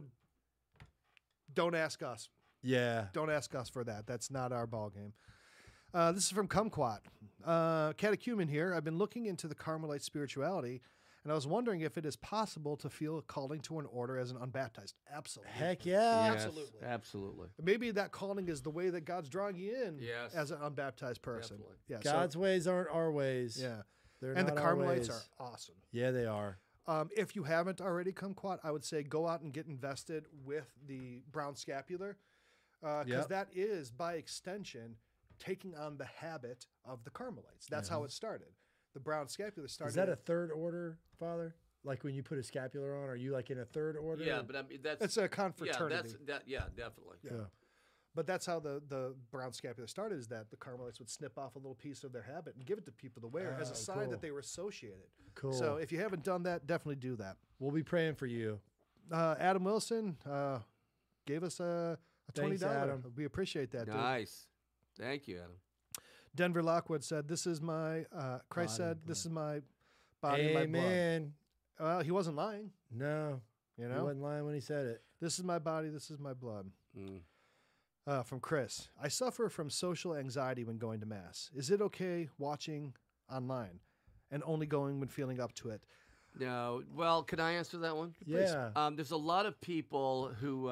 A: don't ask us.
B: Yeah.
A: Don't ask us for that. That's not our ball game. This is from Kumquat. Catechumen here. I've been looking into the Carmelite spirituality, and I was wondering if it is possible to feel a calling to an order as an unbaptized. Absolutely.
B: Heck yeah.
C: Yes,
A: absolutely.
C: Absolutely.
A: Maybe that calling is the way that God's drawing you in
C: Yes.
A: as an unbaptized person.
C: Definitely.
A: Yeah.
B: God's ways aren't our ways.
A: yeah.
B: They're
A: And the
B: not our
A: Carmelites
B: ways.
A: are awesome.
B: Yeah, they are.
A: If you haven't already, Kumquat, I would say go out and get invested with the brown scapular, because
B: Yep.
A: that is, by extension, taking on the habit of the Carmelites. That's how it started. The brown scapular started.
B: Is that a third order, Father? Like when you put a scapular on, are you like in a third order?
C: Yeah, but I mean that's
A: It's a
C: yeah,
A: confraternity.
C: definitely.
A: Yeah. But that's how the brown scapular started, is that the Carmelites would snip off a little piece of their habit and give it to people to wear as a
B: Oh,
A: sign
B: cool.
A: that they were associated.
B: Cool.
A: So if you haven't done that, definitely do that.
B: We'll be praying for you.
A: Adam Wilson gave us a $20.
B: Thanks, Adam.
A: We appreciate that, dude.
C: Nice. Thank you, Adam.
A: Denver Lockwood said, "This is my." Christ
B: Body
A: said,
B: and
A: "This is my body and my blood."
B: Amen.
A: Well, he wasn't lying.
B: No,
A: You
B: he
A: know,
B: wasn't lying when he said it.
A: this is my body. This is my blood.
C: Mm.
A: From Chris, I suffer from social anxiety when going to mass. Is it okay watching online and only going when feeling up to it?
C: No. Well, can I answer that one?
B: Yeah.
C: There's a lot of people who,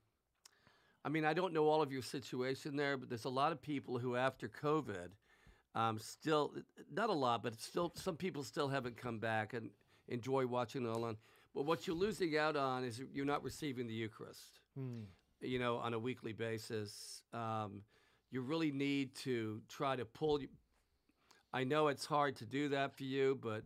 C: I mean, I don't know all of your situation there, but there's a lot of people who, after COVID, still, not a lot, but still, some people still haven't come back and enjoy watching it online. But what you're losing out on is you're not receiving the Eucharist, on a weekly basis. You really need to try to pull. I know it's hard to do that for you, but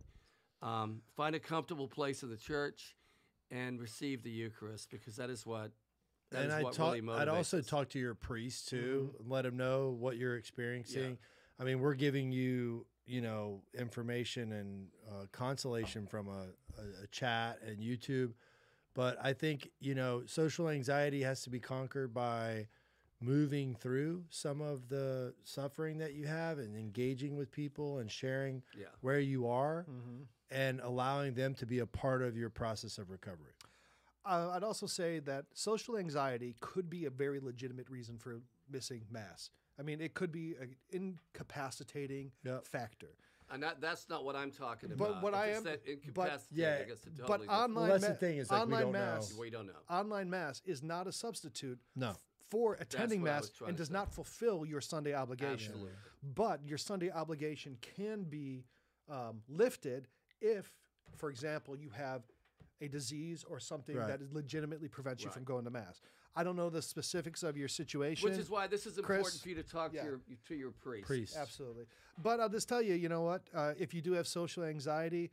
C: find a comfortable place in the church and receive the Eucharist, because that is what That
B: and
C: is
B: I
C: what
B: talk,
C: really
B: I'd also
C: motivates us.
B: talk to your priest too, and let him know what you're experiencing. I mean, we're giving you, information and consolation from a chat and YouTube, but I think social anxiety has to be conquered by moving through some of the suffering that you have and engaging with people and sharing
C: Yeah.
B: where you are
A: Mm-hmm.
B: and allowing them to be a part of your process of recovery.
A: I'd also say that social anxiety could be a very legitimate reason for missing mass. I mean, it could be an incapacitating
B: Yep.
A: factor.
C: And that's not what I'm talking
A: But
C: about.
A: what
C: If
A: I
C: it's
A: am-
C: that
A: but-
C: incapacitating,
B: yeah,
C: I guess it's
A: But
C: totally different.
A: online,
B: Well, that's the thing, is, like, we
A: online
B: don't know.
A: mass,
C: We don't know.
A: online mass is not a substitute
B: No.
A: for attending
C: what I
A: mass
C: was trying
A: and
C: to
A: does
C: say.
A: not fulfill your Sunday obligation.
C: Absolutely.
A: But your Sunday obligation can be lifted if, for example, you have a disease or something
B: Right.
A: that is legitimately prevents you
C: Right.
A: from going to mass. I don't know the specifics of your situation.
C: Which is why this is important
A: Chris,
C: for you to talk
A: yeah.
C: to your priest.
B: Priest.
A: Absolutely. But I'll just tell you, you know what? If you do have social anxiety,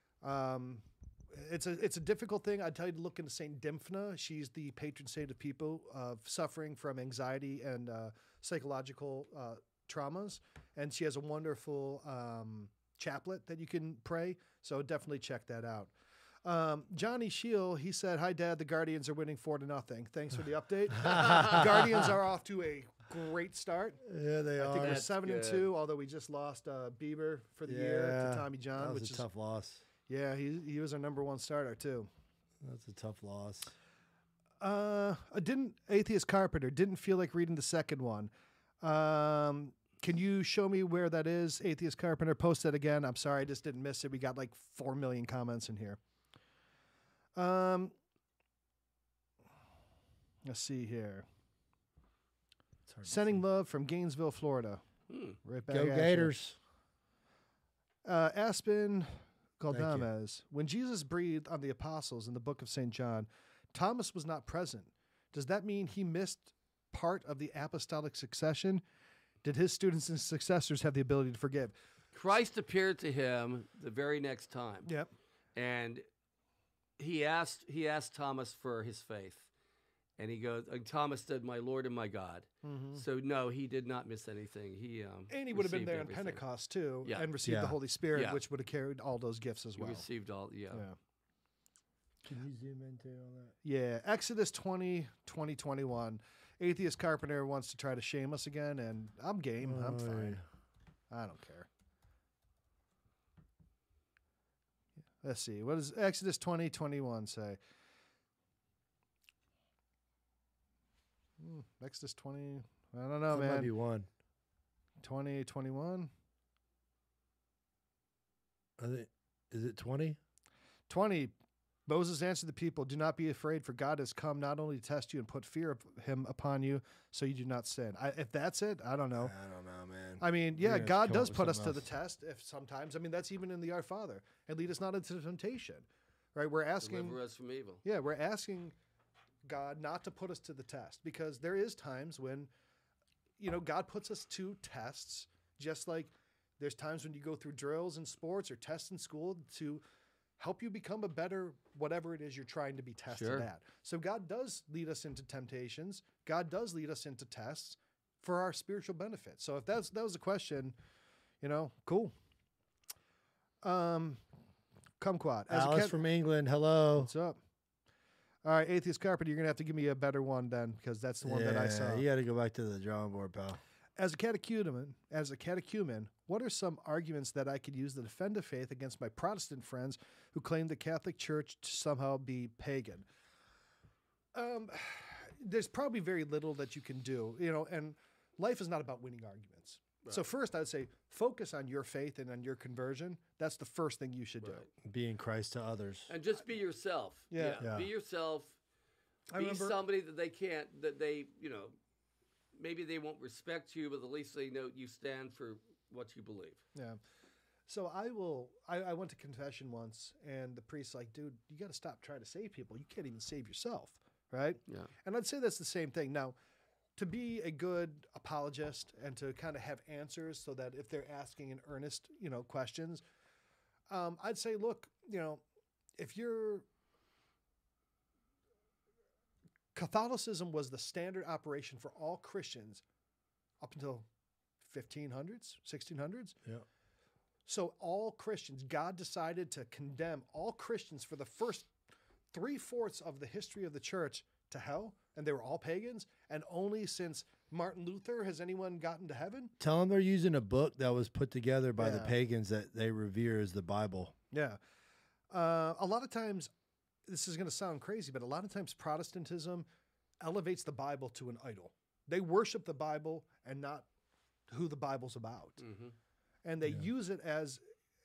A: it's a difficult thing. I'd tell you to look into Saint Dymphna. She's the patron saint of people suffering from anxiety and psychological traumas, and she has a wonderful chaplet that you can pray. So definitely check that out. Johnny Scheel, he said, "Hi, Dad. The Guardians are winning 4-0. Thanks for the update. Guardians are off to a great start.
B: Yeah, they
A: I think we're
C: That's
A: 7-2, although we just lost Bieber for the year to Tommy John,
B: that was
A: which
B: a
A: is
B: tough loss.
A: yeah, he was our number one starter too.
B: That's a tough loss.
A: Atheist Carpenter didn't feel like reading the second one. Can you show me where that is? Atheist Carpenter, post that again. I'm sorry, I just didn't miss it. We got like 4 million comments in here. Let's see here.
B: It's hard to
A: Sending
B: see.
A: love from Gainesville, Florida.
C: Hmm.
A: Right back
B: Go
A: at you.
B: Gators.
A: Aspen
B: you.
A: Galdames. When Jesus breathed on the apostles in the book of St. John, Thomas was not present. Does that mean he missed part of the apostolic succession? Did his students and successors have the ability to forgive?
C: Christ appeared to him the very next time.
A: Yep.
C: And he asked Thomas for his faith. And Thomas said, "My Lord and my God."
A: Mm-hmm.
C: So no, he did not miss anything.
A: And he would have been
C: received
A: there on
C: everything.
A: Pentecost too,
C: Yeah.
A: and received
B: Yeah.
A: the Holy Spirit,
C: Yeah.
A: which would have carried all those gifts as
C: He
A: well.
C: received all,
A: Yeah.
B: Can you zoom into all that?
A: Yeah. Exodus 20:21. Atheist Carpenter wants to try to shame us again, and I'm game. I'm fine. I don't care. Let's see. What does Exodus 20:21 say? Exodus 20. I don't know,
B: That might be
A: man.
B: one.
A: 20:21.
B: I think, is it 20?
A: 20. Moses answered the people, "Do not be afraid, for God has come not only to test you and put fear of him upon you, so you do not sin." If that's it, I don't know.
B: I don't know, man.
A: I mean,
B: You're
A: yeah,
B: gonna have to
A: God
B: come
A: does
B: up with
A: put us to
B: something
A: the
B: else.
A: test if sometimes. I mean, that's even in the Our Father. And lead us not into temptation, right? We're asking,
C: Deliver us from evil.
A: yeah, we're asking God not to put us to the test, because there is times when, God puts us to tests, just like there's times when you go through drills in sports or tests in school to help you become a better whatever it is you're trying to be tested
C: Sure.
A: at. So God does lead us into temptations. God does lead us into tests for our spiritual benefit. So if that was the question, cool. Kumquat.
B: Alice from England. Hello.
A: What's up? All right, Atheist Carpenter, you're going to have to give me a better one then, because that's the one that I saw.
B: You got to go back to the drawing board, pal.
A: As a catechumen, what are some arguments that I could use to defend the faith against my Protestant friends who claim the Catholic Church to somehow be pagan? There's probably very little that you can do, and life is not about winning arguments. So first, I would say focus on your faith and on your conversion. That's the first thing you should do.
C: Right.
B: Being Christ to others.
C: And just be yourself.
A: Yeah.
B: Yeah.
C: Be yourself.
A: I
C: Be
A: remember-
C: somebody that maybe they won't respect you, but at least they know you stand for what you believe.
A: Yeah. So I went to confession once, and the priest's like, "Dude, you got to stop trying to save people. You can't even save yourself." Right?
C: Yeah.
A: And I'd say that's the same thing. Now, to be a good apologist and to kind of have answers so that if they're asking in earnest, questions, I'd say, look, if you're Catholicism was the standard operation for all Christians up until 1500s, 1600s.
B: Yeah.
A: So all Christians, God decided to condemn all Christians for the first 3/4 of the history of the church to hell, and they were all pagans. And only since Martin Luther has anyone gotten to heaven.
B: Tell them they're using a book that was put together by the
A: Yeah.
B: pagans that they revere as the Bible.
A: Yeah. A lot of times, this is going to sound crazy, but a lot of times Protestantism elevates the Bible to an idol. They worship the Bible and not who the Bible's about.
C: Mm-hmm.
A: And they use it as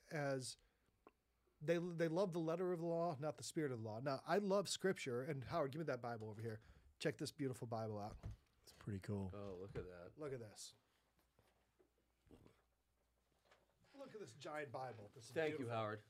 A: they love the letter of the law, not the spirit of the law. Now, I love scripture, and Howard, give me that Bible over here. Check this beautiful Bible out.
B: It's pretty cool.
C: Oh, look at that.
A: Look at this. Look at this giant Bible. This is
C: Thank you,
A: beautiful.
C: Howard.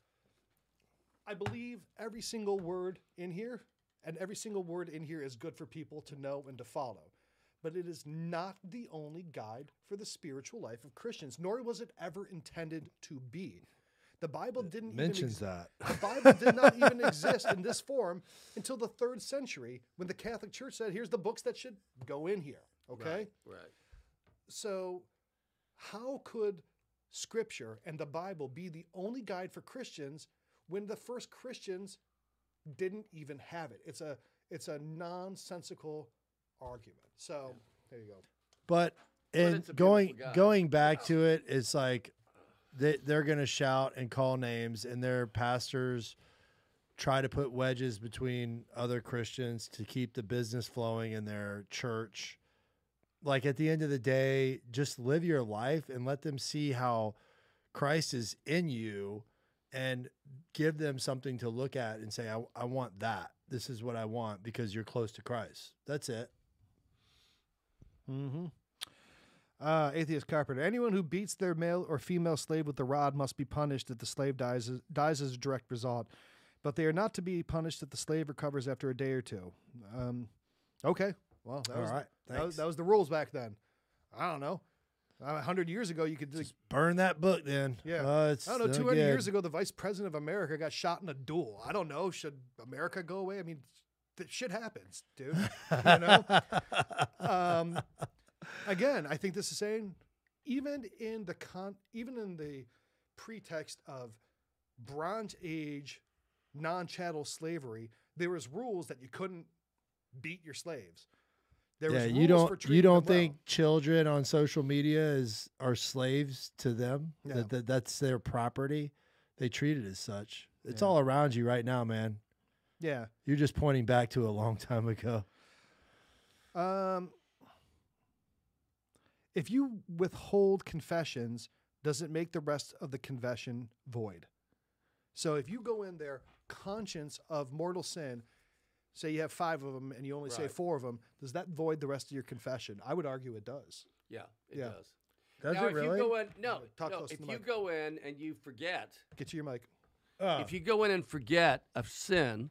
A: I believe every single word in here, and every single word in here is good for people to know and to follow. But it is not the only guide for the spiritual life of Christians, nor was it ever intended to be. The Bible didn't
B: Mentions
A: even
B: that.
A: The Bible did not even exist in this form until the 3rd century when the Catholic Church said, here's the books that should go in here. Okay?
C: Right.
A: So how could Scripture and the Bible be the only guide for Christians when the first Christians didn't even have it? It's a nonsensical argument. So there you go.
B: But
C: it's a
B: going
C: beautiful guy.
B: going back to it, it's like they're going to shout and call names, and their pastors try to put wedges between other Christians to keep the business flowing in their church. Like at the end of the day, just live your life and let them see how Christ is in you, and give them something to look at and say, I want that. This is what I want because you're close to Christ. That's it.
A: Mm-hmm. Atheist Carpenter. Anyone who beats their male or female slave with the rod must be punished if the slave dies as a direct result. But they are not to be punished if the slave recovers after a day or two. Okay. Well, that
B: All
A: was,
B: right.
A: that was the rules back then. I don't know. 100 years ago, you could
B: Just burn that book then.
A: yeah.
B: It's
A: I don't know.
B: no
A: 200
B: good.
A: years ago, the vice president of America got shot in a duel. I don't know. Should America go away? I mean, shit happens, dude. You know. Again, I think this is saying, even in the pretext of Bronze Age non-chattel slavery, there was rules that you couldn't beat your slaves. There was
B: you
A: rules for
B: don't
A: treating them
B: think
A: well.
B: children on social media are slaves to them?
A: Yeah.
B: That's their property. They treat it as such. It's
A: Yeah.
B: all around you right now, man.
A: Yeah.
B: You're just pointing back to a long time ago.
A: If you withhold confessions, does it make the rest of the confession void? So if you go in there conscious of mortal sin, say you have 5 of them and you only say
C: Right.
A: 4 of them, does that void the rest of your confession? I would argue it does.
C: Yeah, it
A: Yeah.
C: does.
B: Does
C: now,
B: it really?
C: if you go in, no,
A: Talk
C: no,
A: close to
C: if
A: the
C: you
A: mic.
C: go in and you forget,
A: Get to your mic.
C: if you go in and forget a sin,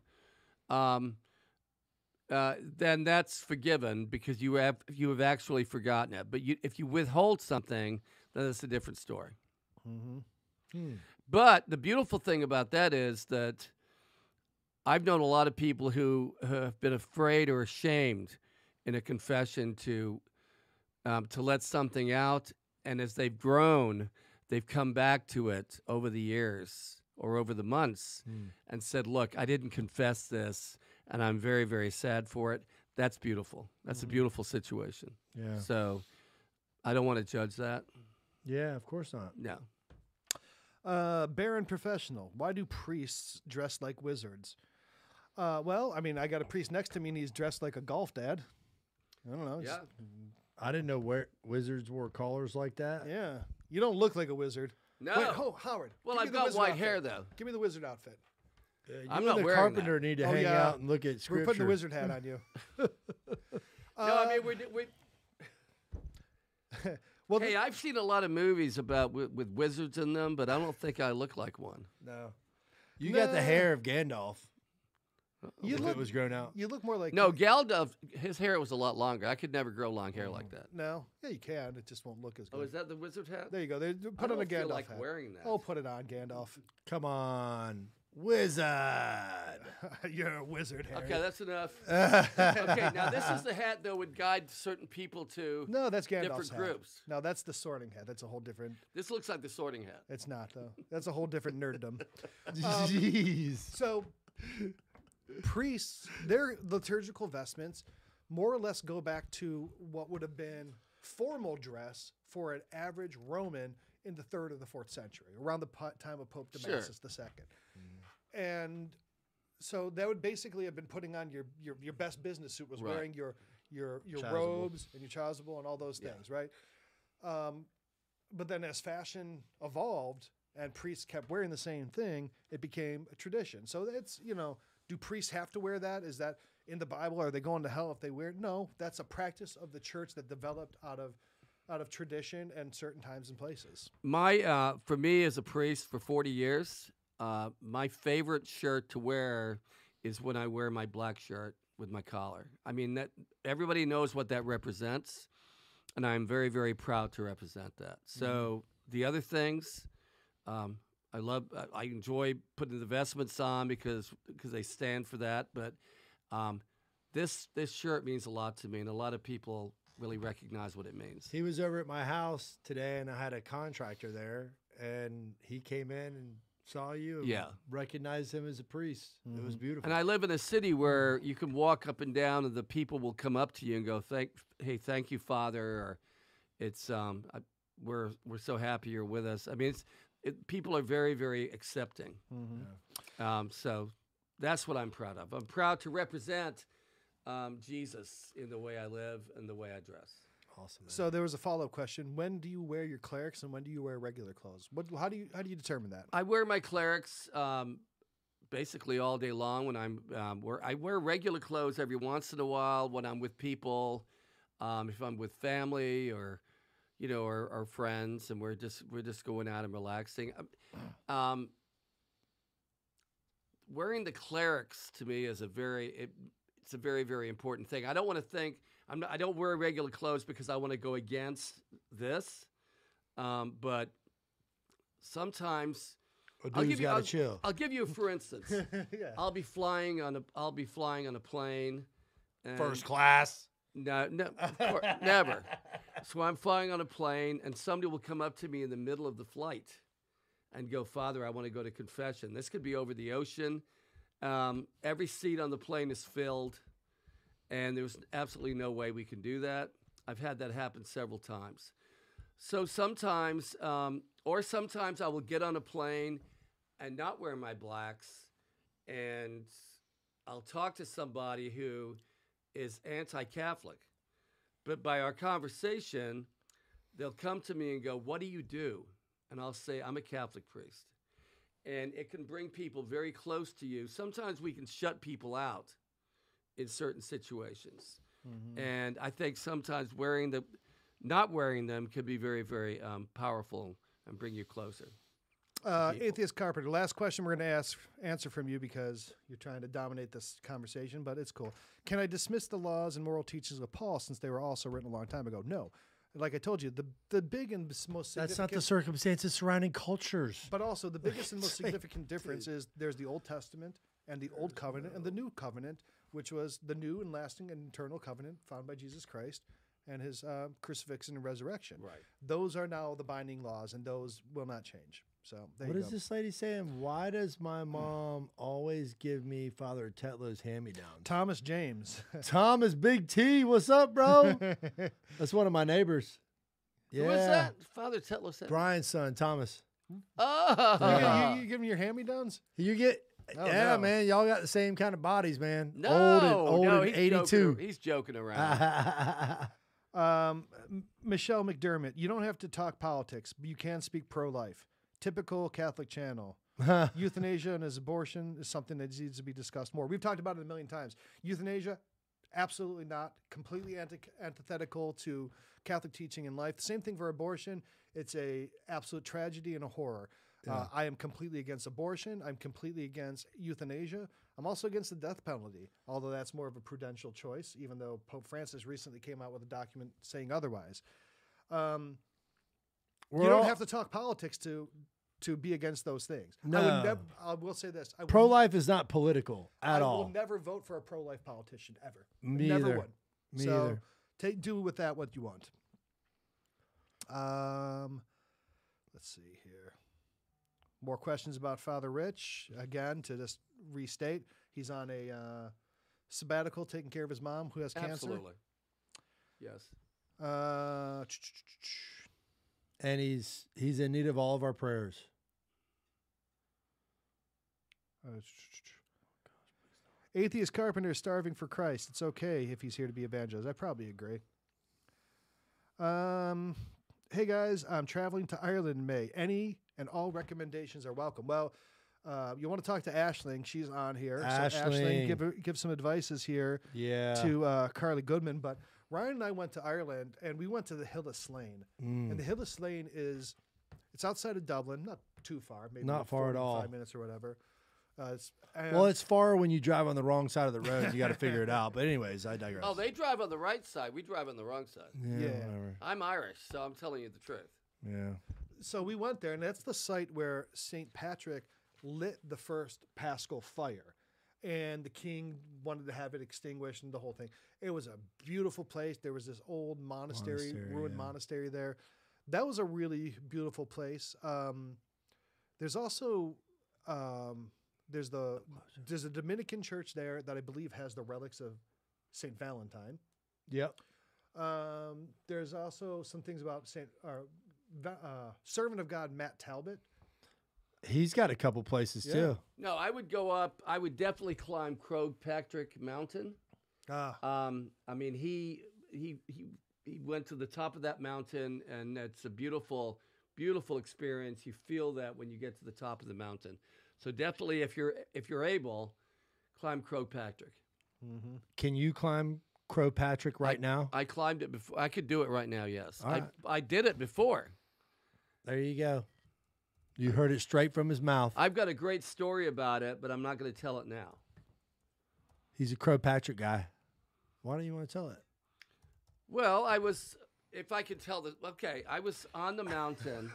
C: then that's forgiven because you have actually forgotten it. But if you withhold something, then it's a different story.
A: Mm-hmm.
C: But the beautiful thing about that is that I've known a lot of people who have been afraid or ashamed in a confession to let something out, and as they've grown, they've come back to it over the years or over the months and said, "Look, I didn't confess this, and I'm very, very sad for it." That's beautiful. That's a beautiful situation.
B: Yeah.
C: So I don't want to judge that.
B: Yeah, of course not.
C: No.
A: Baron Professional. Why do priests dress like wizards? Well, I mean, I got a priest next to me and he's dressed like a golf dad. I don't know.
C: Yeah.
B: I didn't know where wizards wore collars like that.
A: Yeah. You don't look like a wizard.
C: No.
A: Wait, Howard.
C: Well,
A: give me
C: I've
A: the
C: got
A: wizard
C: white
A: outfit.
C: hair, though.
A: Give me the wizard outfit.
B: You
C: I'm
B: and
C: not
B: the
C: wearing
B: carpenter
C: that.
B: need to
A: Oh,
B: hang
A: yeah.
B: out and look at scripture.
A: We're putting the wizard hat on you.
C: No, I mean, we
A: Well,
C: hey, I've seen a lot of movies about with wizards in them, but I don't think I look like one.
B: No. You got the
A: Nah.
B: hair of Gandalf.
A: you
B: if
A: look
B: it was grown out.
A: You look more like
C: No, Gandalf, his hair was a lot longer. I could never grow long hair like that.
A: No, yeah, you can. It just won't look as good.
C: Oh, is that the wizard hat?
A: There you go.
C: I
A: Put on a
C: don't feel
A: Gandalf
C: like
A: hat.
C: wearing that.
A: Oh, put it on, Gandalf.
B: Come on. Wizard.
A: You're a wizard, Harry.
C: Okay, that's enough. Okay, now this is the hat that would guide certain people to
A: No, that's Gandalf's
C: different
A: hat.
C: groups.
A: No, that's the sorting hat. That's a whole different.
C: This looks like the sorting hat.
A: It's not though. That's a whole different nerddom.
B: Jeez.
A: So, priests, their liturgical vestments more or less go back to what would have been formal dress for an average Roman in the 3rd or the 4th century, around the time of Pope
C: Sure.
A: Damasus II. And so that would basically have been putting on your best business suit, was
C: Right.
A: wearing your
B: Chasuble.
A: robes and your chasuble and all those things, right? But then as fashion evolved and priests kept wearing the same thing, it became a tradition. So it's, do priests have to wear that? Is that in the Bible? Are they going to hell if they wear it? No, that's a practice of the church that developed out of tradition and certain times and places.
C: For me as a priest for 40 years, my favorite shirt to wear is when I wear my black shirt with my collar. I mean, that everybody knows what that represents, and I'm very, very proud to represent that. So the other things, I enjoy putting the vestments on because they stand for that. But this shirt means a lot to me, and a lot of people really recognize what it means.
B: He was over at my house today, and I had a contractor there, and he came in and saw you and
C: Yeah.
B: recognized him as a priest. It was beautiful.
C: And I live in a city where you can walk up and down, and the people will come up to you and go, "Thank you, Father," or it's we're so happy you're with us. I mean, people are very, very accepting. So that's what I'm proud of. I'm proud to represent Jesus in the way I live and the way I dress.
B: Awesome. Man.
A: So there was a follow-up question. When do you wear your clerics and when do you wear regular clothes? How do you determine that?
C: I wear my clerics basically all day long. When I wear regular clothes every once in a while when I'm with people, if I'm with family or or friends, and we're just going out and relaxing. Wearing the clerics to me is it's a very, very important thing. I don't want to think I don't wear regular clothes because I want to go against this, but sometimes
B: A dude's got to chill.
C: I'll give you a for instance.
A: Yeah.
C: I'll be flying on a plane. And
B: First class.
C: No, of course, never. So I'm flying on a plane, and somebody will come up to me in the middle of the flight and go, "Father, I want to go to confession." This could be over the ocean. Every seat on the plane is filled, and there's absolutely no way we can do that. I've had that happen several times. So sometimes I will get on a plane and not wear my blacks, and I'll talk to somebody who is anti-Catholic. But by our conversation, they'll come to me and go, "What do you do?" And I'll say, "I'm a Catholic priest." And it can bring people very close to you. Sometimes we can shut people out in certain situations. And I think sometimes not wearing them can be very, very powerful and bring you closer.
A: Atheist Carpenter, last question we're going to answer from you because you're trying to dominate this conversation, but it's cool. Can I dismiss the laws and moral teachings of Paul since they were also written a long time ago? No. Like I told you, the big and most significant...
B: That's not the circumstances surrounding cultures.
A: But also the biggest and most significant difference is there's the Old Testament and the Old Covenant and the New Covenant, which was the new and lasting and eternal covenant found by Jesus Christ and his crucifixion and resurrection.
C: Right.
A: Those are now the binding laws, and those will not change. So there
B: What
A: you
B: is
A: go.
B: this lady saying? Why does my mom always give me Father Tetlow's hand-me-downs?
A: Thomas James.
B: Thomas Big T, what's up, bro? That's one of my neighbors. Yeah.
C: Who is that? Father Tetlow said.
B: Brian's son, Thomas.
C: Oh.
A: You give me your hand-me-downs?
B: You get,
A: Oh,
B: yeah,
A: no.
B: man. Y'all got the same kind of bodies, man.
C: No,
B: old and
C: he's
B: 82.
C: He's joking around.
A: Michelle McDermott, you don't have to talk politics, but you can speak pro-life. Typical Catholic channel. Euthanasia and abortion is something that needs to be discussed more. We've talked about it a million times. Euthanasia, absolutely not. Completely antithetical to Catholic teaching in life. The same thing for abortion. It's a absolute tragedy and a horror. I am completely against abortion. I'm completely against euthanasia. I'm also against the death penalty, although that's more of a prudential choice, even though Pope Francis recently came out with a document saying otherwise. You don't have to talk politics to to be against those things.
B: No.
A: I will say this. I will,
B: Pro-life is not political at
A: I
B: all.
A: will never vote for a pro-life politician ever.
B: Me
A: Never
B: either.
A: would.
B: Me
A: so
B: either.
A: do with that what you want. Let's see here. More questions about Father Rich. Again, to just restate, he's on a sabbatical taking care of his mom who has cancer.
C: Absolutely. Yes.
B: And he's in need of all of our prayers.
A: Atheist carpenter starving for Christ. It's okay if he's here to be evangelized. I probably agree. Hey guys, I'm traveling to Ireland in May. Any and all recommendations are welcome. Well, you want to talk to Aisling? She's on here. So Aisling, give some advices here
B: Yeah.
A: to Carly Goodman. But Ryan and I went to Ireland, and we went to the Hill of Slane. And the Hill of Slane it's outside of Dublin, not too far, maybe
B: Not far at all.
A: 5 minutes or whatever.
B: Well, it's far when you drive on the wrong side of the road. You got to figure it out. But anyways, I digress.
C: Oh, they drive on the right side. We drive on the wrong side.
B: yeah.
A: Yeah.
B: Whatever.
C: I'm Irish, so I'm telling you the truth.
B: Yeah.
A: So we went there, and that's the site where St. Patrick lit the first Paschal fire. And the king wanted to have it extinguished and the whole thing. It was a beautiful place. There was this old ruined monastery there. That was a really beautiful place. There's also there's a Dominican church there that I believe has the relics of St. Valentine.
B: Yep.
A: There's also some things about servant of God Matt Talbot.
B: He's got a couple places too.
C: No, I would go up. I would definitely climb Croagh Patrick Mountain. I mean, he went to the top of that mountain, and it's a beautiful, beautiful experience. You feel that when you get to the top of the mountain. So definitely, if you're able, climb Croagh Patrick.
A: Mm-hmm.
B: Can you climb Croagh Patrick now?
C: I climbed it before. I could do it right now. Yes,
B: All right.
C: I did it before.
B: There you go. You heard it straight from his mouth.
C: I've got a great story about it, but I'm not going to tell it now.
B: He's a Croagh Patrick guy. Why don't you want to tell it?
C: Well, if I could tell this, okay, I was on the mountain.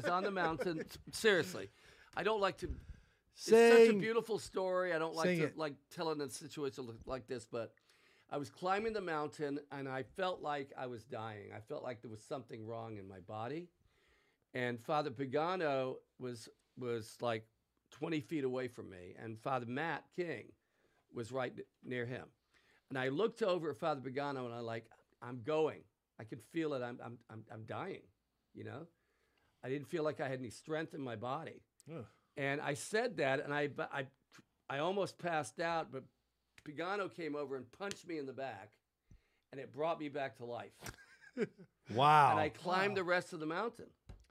C: Seriously, I don't like to. It's such a beautiful story. I don't like to like telling a situation like this, but I was climbing the mountain and I felt like I was dying. I felt like there was something wrong in my body. And Father Pagano was like 20 feet away from me, and Father Matt King was right near him. And I looked over at Father Pagano, and I'm going. I could feel it. I'm dying. You know, I didn't feel like I had any strength in my body.
A: Ugh.
C: And I said that, and I almost passed out, but Pagano came over and punched me in the back, and it brought me back to life.
B: Wow.
C: And I climbed the rest of the mountain.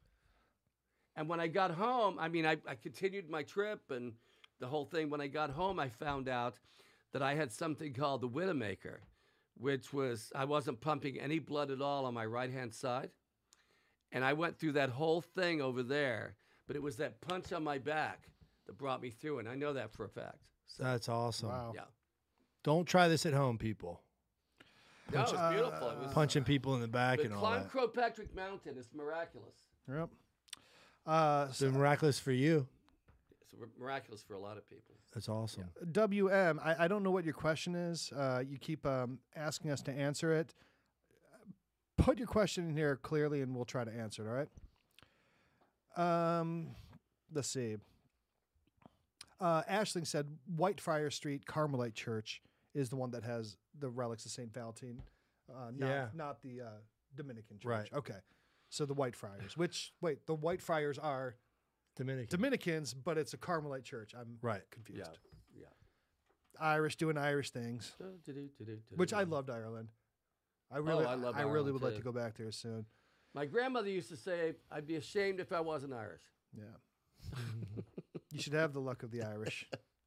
C: And when I got home, I mean, I continued my trip and the whole thing. When I got home, I found out that I had something called the Widowmaker, which was, I wasn't pumping any blood at all on my right-hand side. And I went through that whole thing over there, but it was that punch on my back that brought me through, and I know that for a fact. So,
B: That's awesome.
A: Wow.
C: yeah.
B: Don't try this at home, people.
C: No, it was beautiful. It was,
B: Punching people in the back
C: but
B: and all
C: climb
B: that.
C: Croagh Patrick Mountain is miraculous.
A: Yep.
B: It's been miraculous for you.
C: It's miraculous for a lot of people.
B: That's awesome.
A: WM, I don't know what your question is. You keep asking us to answer it. Put your question in here clearly, and we'll try to answer it, all right? Let's see. Ashling said Whitefriar Street Carmelite Church is the one that has the relics of St. Valentine, not the Dominican Church.
B: Right.
A: Okay. So the Whitefriars, the Whitefriars are
B: Dominican.
A: Dominicans, but it's a Carmelite church. I'm confused.
C: Yeah.
A: Irish doing Irish things, which I loved Ireland. I really
C: Ireland
A: would like
C: too.
A: to go back there soon.
C: My grandmother used to say, I'd be ashamed if I wasn't Irish.
A: Yeah. You should have the luck of the Irish.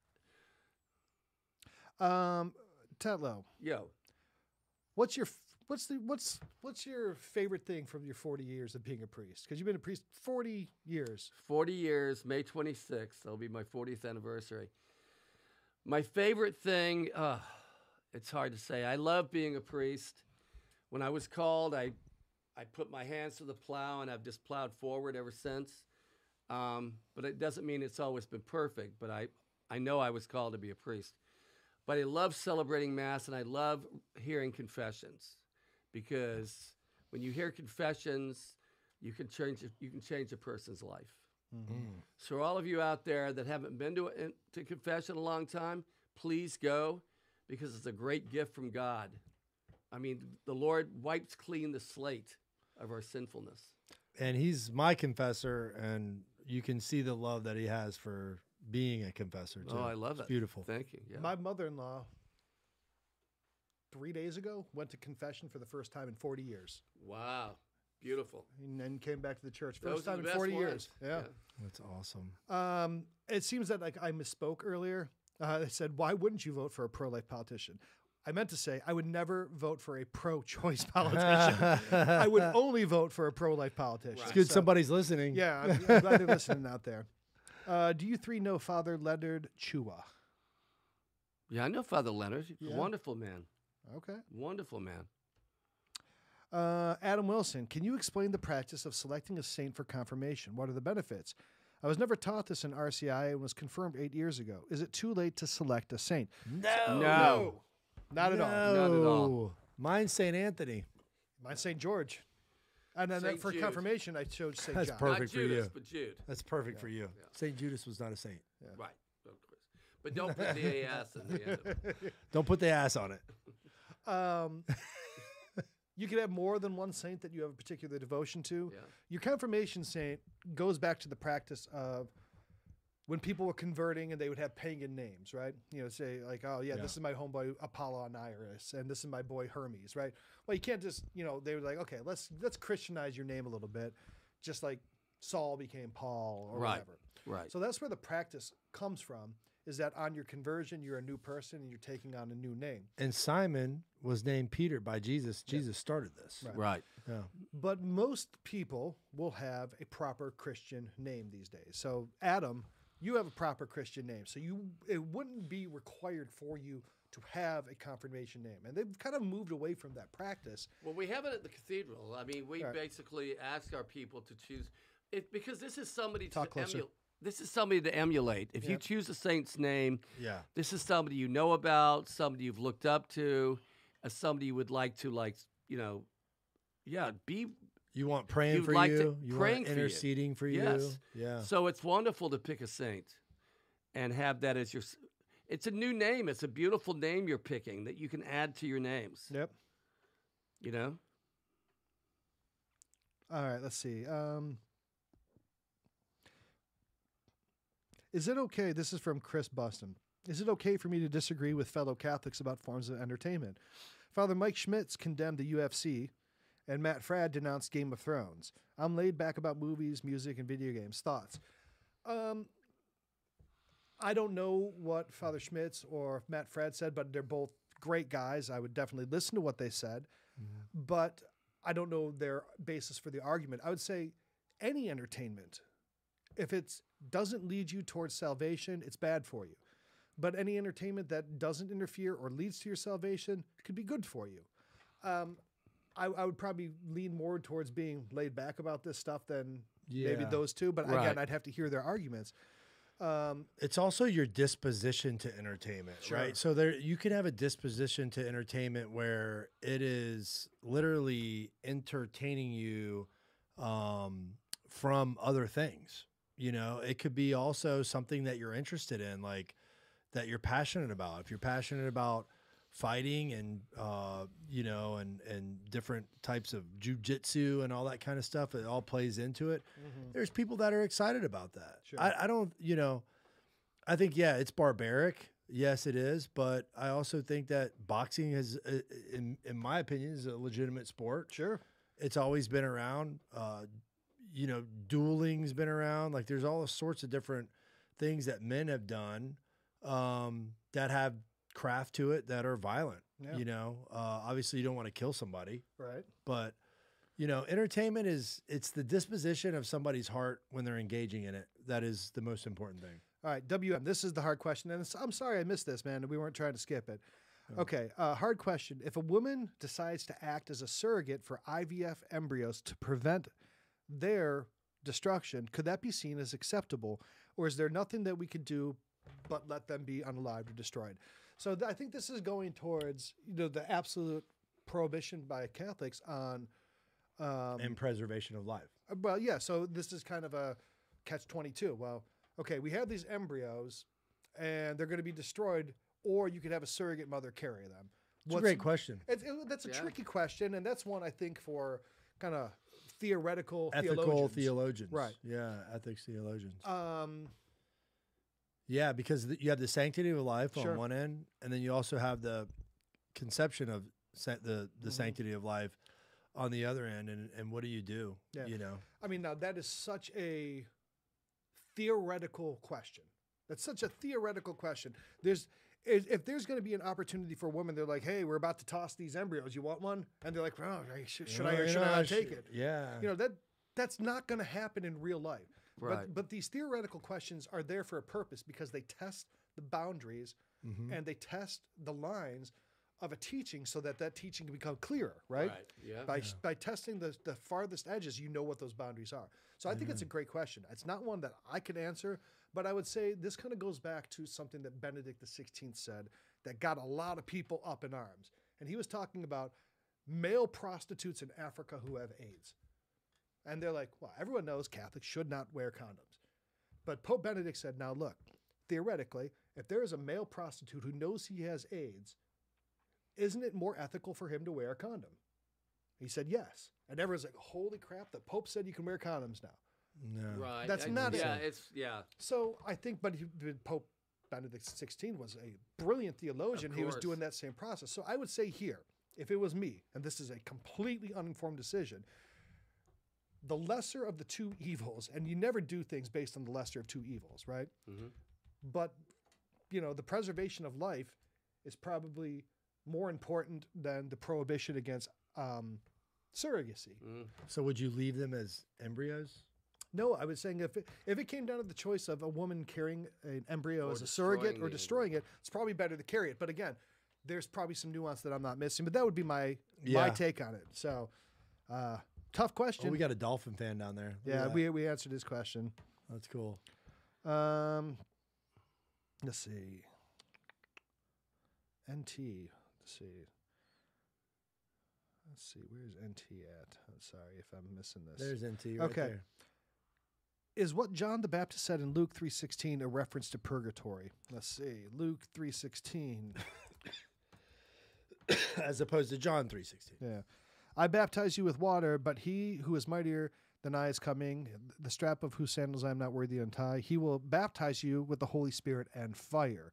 A: Tetlow,
C: Yo,
A: what's your favorite thing from your 40 years of being a priest? Because you've been a priest 40 years.
C: 40 years, May 26th. That'll be my 40th anniversary. My favorite thing, it's hard to say. I love being a priest. When I was called, I put my hands to the plow, and I've just plowed forward ever since. But it doesn't mean it's always been perfect. But I know I was called to be a priest. But I love celebrating Mass, and I love hearing confessions, because when you hear confessions, you can change a person's life.
B: Mm.
C: So all of you out there that haven't been to confession in a long time, please go, because it's a great gift from God. I mean, the Lord wipes clean the slate of our sinfulness.
B: And he's my confessor, and you can see the love that he has for being a confessor too.
C: Oh, I love
B: It's
C: it.
B: beautiful.
C: Thank you. Yeah.
A: My mother-in-law, 3 days ago, went to confession for the first time in 40 years.
C: Wow. Beautiful.
A: And then came back to the church.
C: Those
A: First
C: are
A: time
C: the
A: in
C: best
A: 40
C: ones.
A: years. Yeah.
B: That's awesome.
A: It seems that like I misspoke earlier. I said, why wouldn't you vote for a pro-life politician? I meant to say I would never vote for a pro-choice politician. I would only vote for a pro-life politician.
C: Right.
B: It's good
A: So,
B: somebody's listening.
A: Yeah, I'm glad you're listening out there. Do you three know Father Leonard Chua?
C: Yeah, I know Father Leonard. He's
A: Yeah.
C: a wonderful man.
A: Okay.
C: Wonderful man.
A: Adam Wilson, can you explain the practice of selecting a saint for confirmation? What are the benefits? I was never taught this in RCI and was confirmed 8 years ago. Is it too late to select a saint?
C: No.
A: Not at all.
C: Not at all.
B: No. Mine's St. Anthony.
A: Mine's St. George. And then
C: Saint
A: for
C: Jude.
A: confirmation, I chose St.
B: That's
A: John.
B: perfect.
C: Not
B: for
C: Judas,
B: you.
C: but Jude.
B: That's perfect for you. St. Judas was not a saint.
C: Right. Of course. But don't put the AS in the end of it.
B: Don't put the ass on it.
A: You could have more than one saint that you have a particular devotion to.
C: Yeah.
A: Your confirmation saint goes back to the practice of when people were converting and they would have pagan names, right? You know, say like, oh yeah,
B: Yeah.
A: this is my homeboy Apolloniris, and this is my boy Hermes, right? Well, you can't just, they were like, okay, let's Christianize your name a little bit, just like Saul became Paul or
C: Right.
A: whatever.
C: Right.
A: So that's where the practice comes from, is that on your conversion, you're a new person and you're taking on a new name.
B: And Simon was named Peter by Jesus. Jesus started this.
A: Right.
C: Right.
B: Yeah.
A: But most people will have a proper Christian name these days. So Adam, you have a proper Christian name. So it wouldn't be required for you to have a confirmation name. And they've kind of moved away from that practice.
C: Well, we have it at the cathedral. I mean, we
A: Right.
C: basically ask our people to choose it, because this is somebody
A: Talk
C: to
A: closer.
C: emulate. This is somebody to emulate. If you
A: Yep.
C: choose a saint's name,
B: Yeah.
C: this is somebody you know about, somebody you've looked up to, somebody you would like to be.
B: You want praying
C: You'd
B: for
C: like
B: you.
C: to-
B: You
C: praying
B: want
C: for you.
B: interceding for you.
C: Yes.
B: Yeah.
C: So it's wonderful to pick a saint and have that as your. It's a new name. It's a beautiful name you're picking that you can add to your names.
A: Yep.
C: You know.
A: All right, let's see. Is it okay? This is from Chris Buston. Is it okay for me to disagree with fellow Catholics about forms of entertainment? Father Mike Schmitz condemned the UFC, and Matt Fradd denounced Game of Thrones. I'm laid back about movies, music, and video games. Thoughts? I don't know what Father Schmitz or Matt Fradd said, but they're both great guys. I would definitely listen to what they said, but I don't know their basis for the argument. I would say any entertainment, if it doesn't lead you towards salvation, it's bad for you. But any entertainment that doesn't interfere or leads to your salvation could be good for you. I would probably lean more towards being laid back about this stuff than maybe
B: Yeah.
A: those two. But
C: Right.
A: again, I'd have to hear their arguments.
B: It's also your disposition to entertainment,
A: Sure.
B: right? So there, you can have a disposition to entertainment where it is literally entertaining you from other things. You know, it could be also something that you're interested in, like that you're passionate about. If you're passionate about fighting and and different types of jujitsu and all that kind of stuff, it all plays into it. There's people that are excited about that.
A: Sure.
B: I don't, I think, yeah, it's barbaric. Yes, it is. But I also think that boxing is, in my opinion, is a legitimate sport.
A: Sure.
B: It's always been around. Dueling's been around. Like there's all sorts of different things that men have done that have craft to it that are violent.
A: Yeah.
B: Obviously you don't want to kill somebody,
A: Right.
B: but entertainment it's the disposition of somebody's heart when they're engaging in it. That is the most important thing.
A: All right, WM, this is the hard question. And I'm sorry I missed this, man. We weren't trying to skip it. Okay, hard question. If a woman decides to act as a surrogate for IVF embryos to prevent their destruction, could that be seen as acceptable? Or is there nothing that we could do but let them be unalived or destroyed? So I think this is going towards the absolute prohibition by Catholics on
B: And preservation of life.
A: well, yeah. So this is kind of a catch-22. Well, okay, we have these embryos, and they're going to be destroyed, or you could have a surrogate mother carry them.
B: It's a great question.
A: That's a
C: Yeah.
A: tricky question, and that's one I think for kind of theoretical
B: Ethical
A: theologians.
B: theologians.
A: Right.
B: Yeah, ethics theologians.
A: Um,
B: Yeah, because you have the sanctity of life
A: Sure.
B: on one end, and then you also have the conception of the
A: Mm-hmm.
B: sanctity of life on the other end. And what do you do?
A: Yeah.
B: You know,
A: I mean, now that is such a theoretical question. That's such a theoretical question. If there's going to be an opportunity for women, they're like, "Hey, we're about to toss these embryos. You want one?" And they're like, "Oh, should I or should I not take it?"
B: Yeah.
A: That's not going to happen in real life.
C: Right.
A: But these theoretical questions are there for a purpose because they test the boundaries
B: Mm-hmm.
A: and they test the lines of a teaching so that that teaching can become clearer, right?
C: Yeah.
A: By testing the farthest edges, you know what those boundaries are. So I think it's a great question. It's not one that I could answer, but I would say this kind of goes back to something that Benedict XVI said that got a lot of people up in arms. And he was talking about male prostitutes in Africa who have AIDS. And they're like, well, everyone knows Catholics should not wear condoms. But Pope Benedict said, now look, theoretically, if there is a male prostitute who knows he has AIDS, isn't it more ethical for him to wear a condom? He said yes. And everyone's like, holy crap, the Pope said you can wear condoms now.
B: No.
C: Right.
A: That's not it.
C: Yeah, it's yeah.
A: So I think, but Pope Benedict XVI was a brilliant theologian. He was
C: course.
A: doing that same process. So I would say here, if it was me, and this is a completely uninformed decision, the lesser of the two evils, and you never do things based on the lesser of two evils, right?
C: Mhm.
A: But, the preservation of life is probably more important than the prohibition against surrogacy.
B: So would you leave them as embryos?
A: No, I was saying if it came down to the choice of a woman carrying an embryo
C: Or
A: as a surrogate
C: destroying
A: or
C: the
A: destroying it, it's probably better to carry it. But again, there's probably some nuance that I'm not missing. But that would be my
B: Yeah.
A: take on it. So, tough question.
B: Oh, we got a dolphin fan down there. Look
A: yeah,
B: at that.
A: we answered his question.
B: That's cool.
A: Let's see. NT. Let's see. Where's NT at? I'm sorry if I'm missing this.
B: There's NT right
A: Okay.
B: there.
A: Is what John the Baptist said in Luke 3:16 a reference to purgatory? Let's see. Luke 3:16.
B: As opposed to John 3:16.
A: Yeah. I baptize you with water, but he who is mightier than I is coming, the strap of whose sandals I am not worthy to untie. He will baptize you with the Holy Spirit and fire.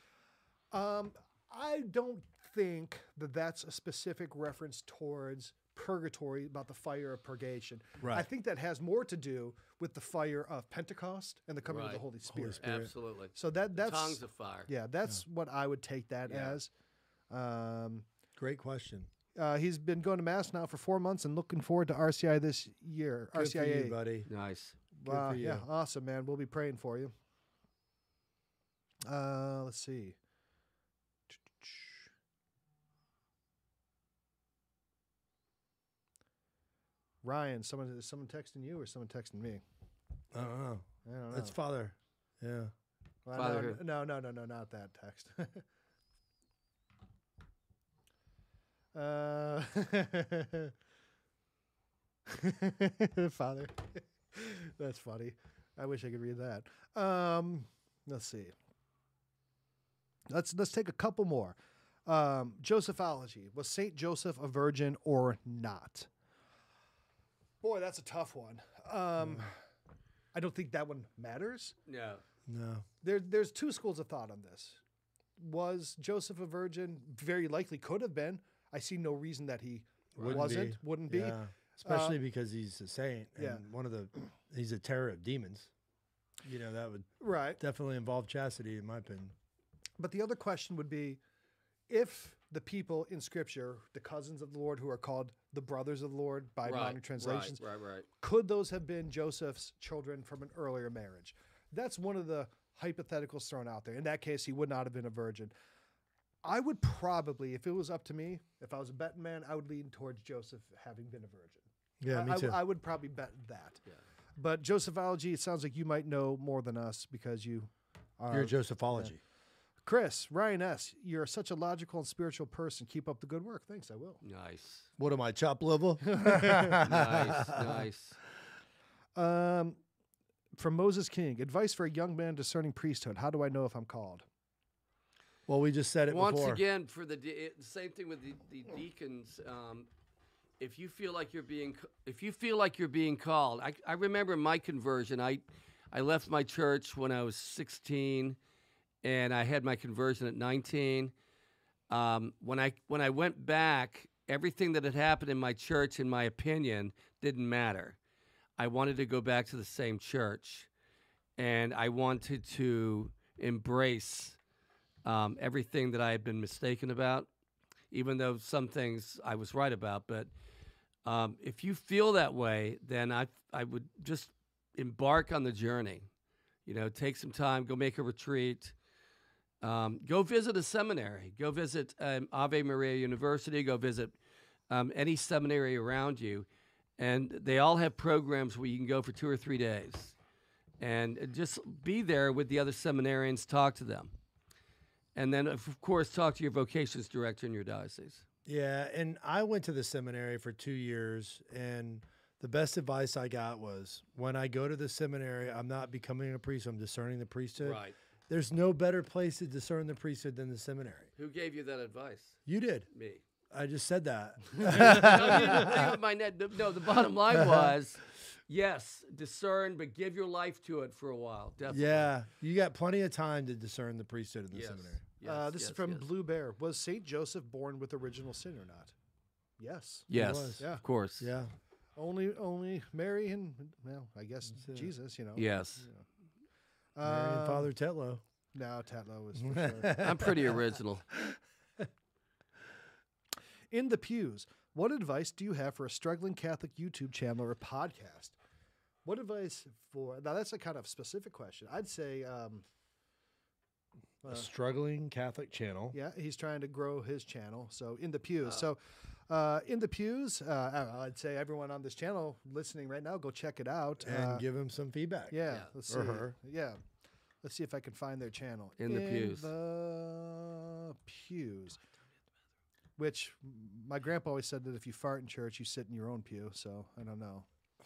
A: I don't think that that's a specific reference towards purgatory about the fire of purgation.
B: Right.
A: I think that has more to do with the fire of Pentecost and the coming of the
C: Right.
A: Holy Spirit.
B: Spirit.
C: Absolutely.
A: So that's
C: Tongues of fire.
A: yeah, that's what I would take that
C: Yeah.
A: as.
B: Great question.
A: He's been going to mass now for 4 months and looking forward to RCI this year.
B: Good for
A: RCIA.
B: you, buddy.
C: Nice.
B: Good for you.
A: Yeah, awesome, man. We'll be praying for you. Let's see. Ryan, is someone texting you or someone texting me?
B: I don't know.
A: I don't know.
B: That's Father. Yeah.
A: Well,
C: Father
A: no, not that text. Father. That's funny. I wish I could read that. Let's see. Let's take a couple more. Josephology. Was Saint Joseph a virgin or not? Boy, that's a tough one. I don't think that one matters.
C: No.
B: No.
A: There's two schools of thought on this. Was Joseph a virgin? Very likely could have been. I see no reason that he wouldn't be.
B: Yeah. Especially because he's a saint and
A: yeah.
B: he's a terror of demons. That would
A: Right.
B: definitely involve chastity, in my opinion.
A: But the other question would be, if the people in Scripture, the cousins of the Lord who are called the brothers of the Lord by modern translations,
C: Right.
A: could those have been Joseph's children from an earlier marriage? That's one of the hypotheticals thrown out there. In that case, he would not have been a virgin. I would probably, if it was up to me, if I was a betting man, I would lean towards Joseph having been a virgin.
B: Yeah, me too.
A: I would probably bet that.
C: Yeah.
A: But Josephology, it sounds like you might know more than us because you are.
B: You're Josephology.
A: Chris, Ryan S., you're such a logical and spiritual person. Keep up the good work. Thanks, I will.
C: Nice.
B: What am I, chop liver?
C: Nice.
A: From Moses King, advice for a young man discerning priesthood. How do I know if I'm called?
B: Well, we just said it
C: Once
B: before.
C: again, for the same thing with the deacons. If you feel like you're being called, I remember my conversion. I left my church when I was 16, and I had my conversion at 19. When I went back, everything that had happened in my church, in my opinion, didn't matter. I wanted to go back to the same church, and I wanted to embrace everything that I had been mistaken about, even though some things I was right about. But if you feel that way, then I would just embark on the journey. Take some time, go make a retreat, go visit a seminary, go visit Ave Maria University, go visit any seminary around you. And they all have programs where you can go for 2 or 3 days and just be there with the other seminarians, talk to them. And then, of course, talk to your vocations director in your diocese.
B: Yeah, and I went to the seminary for 2 years, and the best advice I got was, when I go to the seminary, I'm not becoming a priest, I'm discerning the priesthood.
C: Right.
B: There's no better place to discern the priesthood than the seminary.
C: Who gave you that advice?
B: You did.
C: Me.
B: I just said that.
C: No, you didn't leave it my net. No, the bottom line was, yes, discern, but give your life to it for a while. Definitely.
B: Yeah, you got plenty of time to discern the priesthood in the
C: Yes.
B: seminary.
A: This is from Blue Bear. Was St. Joseph born with original sin or not? Yes.
C: Yes,
B: was.
A: Yeah.
C: of course.
B: Yeah.
A: Only Mary and, well, I guess Jesus,
C: Yes.
B: Mary and Father Tetlow.
A: No, Tatlow was for sure.
C: I'm pretty original.
A: In the pews, what advice do you have for a struggling Catholic YouTube channel or podcast? What advice for, now that's a kind of specific question. I'd say,
B: A struggling Catholic channel.
A: yeah, he's trying to grow his channel. So in the pews. In the pews, I'd say everyone on this channel listening right now, go check it out.
B: And give him some feedback.
A: Yeah,
C: Yeah.
A: let's
B: Or
A: see.
B: her.
A: Yeah. Let's see if I can find their channel.
C: In the Pews.
A: The pews. Which my grandpa always said that if you fart in church, you sit in your own pew. So I don't know.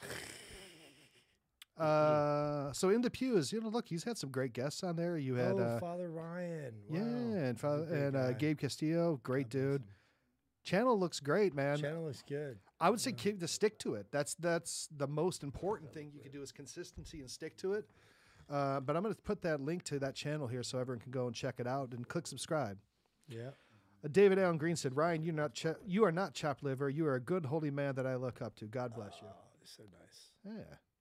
A: So in the pews, look, he's had some great guests on there. You had,
B: Father Ryan.
A: yeah,
B: Wow.
A: and
B: He's a great guy.
A: Gabe Castillo, great
B: God bless
A: dude.
B: him.
A: Channel looks great, man.
B: Channel looks good.
A: I would say keep to stick to it. That's the most important thing you can do is consistency and stick to it. But I'm going to put that link to that channel here so everyone can go and check it out and click subscribe.
B: Yeah.
A: David Allen Green said, Ryan, you are not chopped liver. You are a good, holy man that I look up to. God bless you.
B: Oh, so nice.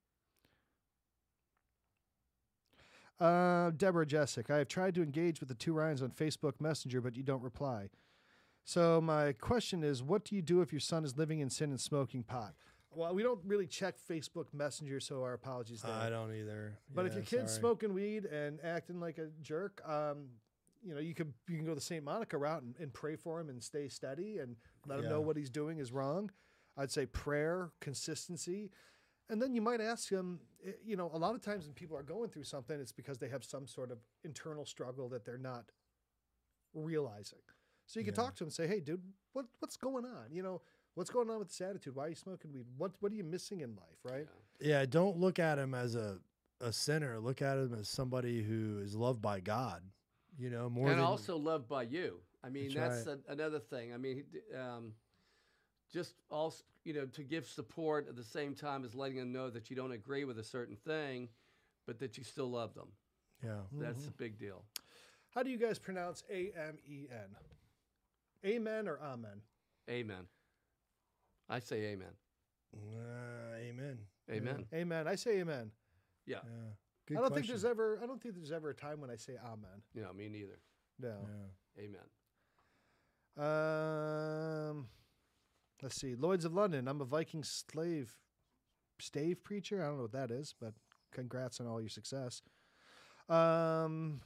A: Yeah. Deborah Jessic, I have tried to engage with the two Ryans on Facebook Messenger, but you don't reply. So my question is, what do you do if your son is living in sin and smoking pot? Well, we don't really check Facebook Messenger, so our apologies there.
B: I don't either.
A: But if
B: Yeah,
A: your kid's
B: sorry.
A: smoking weed and acting like a jerk, you can go the St. Monica route and pray for him and stay steady and let him know
B: Yeah.
A: what he's doing is wrong. I'd say prayer, consistency. And then you might ask him, a lot of times when people are going through something, it's because they have some sort of internal struggle that they're not realizing. So you can
B: Yeah.
A: talk to him and say, hey, dude, what's going on? What's going on with this attitude? Why are you smoking weed? What are you missing in life, right?
B: Yeah, don't look at him as a sinner. Look at him as somebody who is loved by God. More
C: And
B: than
C: also loved by you. I mean,
B: That's
C: that's another thing. I mean, just also, to give support at the same time as letting them know that you don't agree with a certain thing, but that you still love them.
B: yeah.
C: That's a big deal.
A: How do you guys pronounce A-M-E-N? Amen or amen?
C: Amen. I say amen.
B: Amen.
C: Amen.
A: Amen. I say amen.
C: Yeah.
B: Yeah. Good
A: I don't
B: question.
A: think there's ever a time when I say amen.
C: Me neither.
A: No.
B: Yeah.
C: Amen.
A: Let's see. Lloyds of London. I'm a Viking stave preacher. I don't know what that is, but congrats on all your success. Let's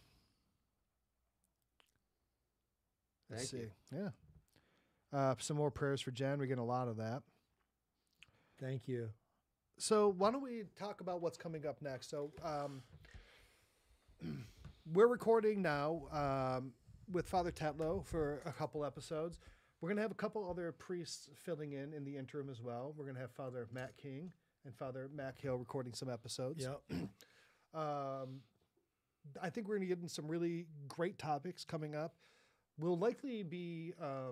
C: Thank
A: see.
C: you.
A: Yeah. Some more prayers for Jen. We're getting a lot of that.
B: Thank you.
A: So why don't we talk about what's coming up next? So we're recording now with Father Tetlow for a couple episodes. We're going to have a couple other priests filling in the interim as well. We're going to have Father Matt King and Father Mac Hill recording some episodes.
B: Yep.
A: I think we're going to get into some really great topics coming up. We'll likely be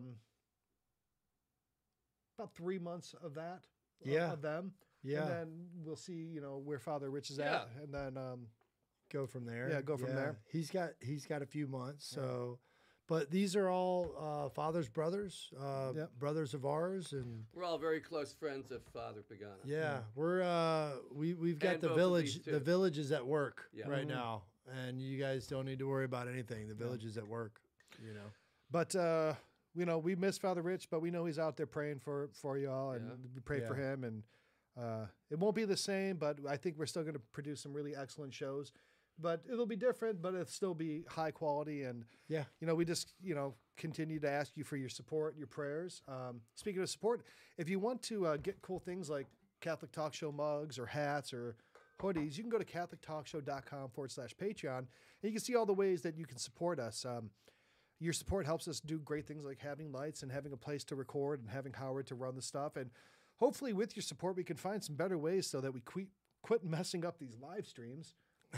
A: about 3 months of that.
B: Yeah.
A: Of them.
B: Yeah.
A: And then we'll see, where Father Rich is at. And then
B: Go from there.
A: Yeah, go from there.
B: He's got a few months. So, but these are all Father's brothers,
A: Yep.
B: brothers of ours, and
C: We're all very close friends of Father Pagano.
B: yeah, we're we've got
C: And
B: the
C: both of
B: village.
C: these
B: The
C: two.
B: village is at work
C: Yeah.
B: right now, and you guys don't need to worry about anything. The village is at work.
A: But we miss Father Rich, but we know he's out there praying for y'all, and
C: Yeah.
A: we pray for him. And it won't be the same, but I think we're still going to produce some really excellent shows. But it'll be different, but it'll still be high quality. And
B: Yeah.
A: we just continue to ask you for your support, your prayers. Speaking of support, if you want to get cool things like Catholic Talk Show mugs or hats or hoodies, you can go to catholictalkshow.com/Patreon, and you can see all the ways that you can support us. Your support helps us do great things like having lights and having a place to record and having Howard to run the stuff. And hopefully with your support, we can find some better ways so that we quit messing up these live streams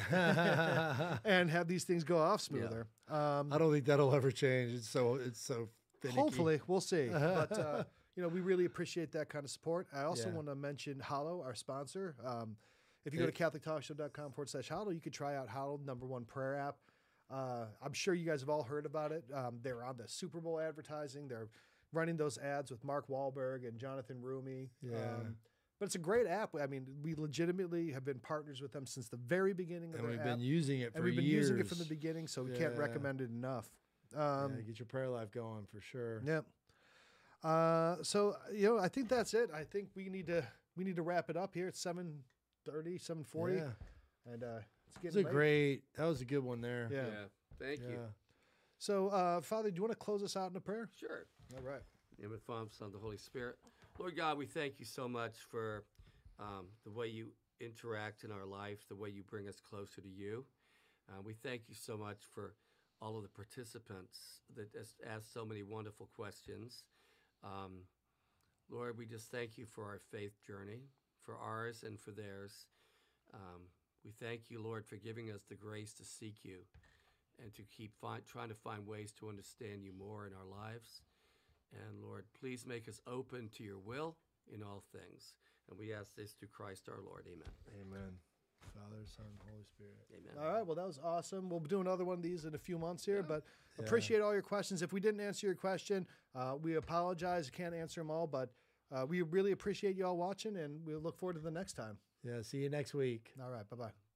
A: and have these things go off smoother.
B: I don't think that'll ever change. It's so finicky.
A: Hopefully, we'll see. But, we really appreciate that kind of support. I also
B: Yeah.
A: want to mention Hallow, our sponsor. If you go to catholictalkshow.com/Hallow, you can try out Hallow, #1 prayer app. I'm sure you guys have all heard about it. They're on the Super Bowl advertising. They're running those ads with Mark Wahlberg and Jonathan Rumi.
B: Yeah.
A: But it's a great app. I mean, we legitimately have been partners with them since the very beginning of
B: And
A: their
B: we've
A: app.
B: been using it for
A: and we've been
B: years.
A: using it from the beginning, so we can't
B: Yeah.
A: recommend it enough.
B: Yeah, get your prayer life going for sure.
A: Yeah. So I think that's it. I think we need to wrap it up here. It's 7:30, 7:40,
B: Yeah.
A: and it's
B: That
A: getting
B: was
A: late.
B: that was a good one there.
A: Yeah.
C: Yeah. Thank you.
B: Yeah.
A: So, Father, do you want to close us out in a prayer?
C: Sure.
A: All right.
C: In the name of the Father, Son, and the Holy Spirit. Lord God, we thank you so much for the way you interact in our life, the way you bring us closer to you. We thank you so much for all of the participants that asked so many wonderful questions. Lord, we just thank you for our faith journey, for ours and for theirs. We thank you, Lord, for giving us the grace to seek you and to keep trying to find ways to understand you more in our lives. And Lord, please make us open to your will in all things. And we ask this through Christ our Lord. Amen.
B: Amen. Father, Son, Holy Spirit.
C: Amen.
A: All right. Well, that was awesome. We'll do another one of these in a few months here, but appreciate all your questions. If we didn't answer your question, we apologize. Can't answer them all, but we really appreciate you all watching, and we'll look forward to the next time.
B: Yeah. See you next week.
A: All right. Bye-bye.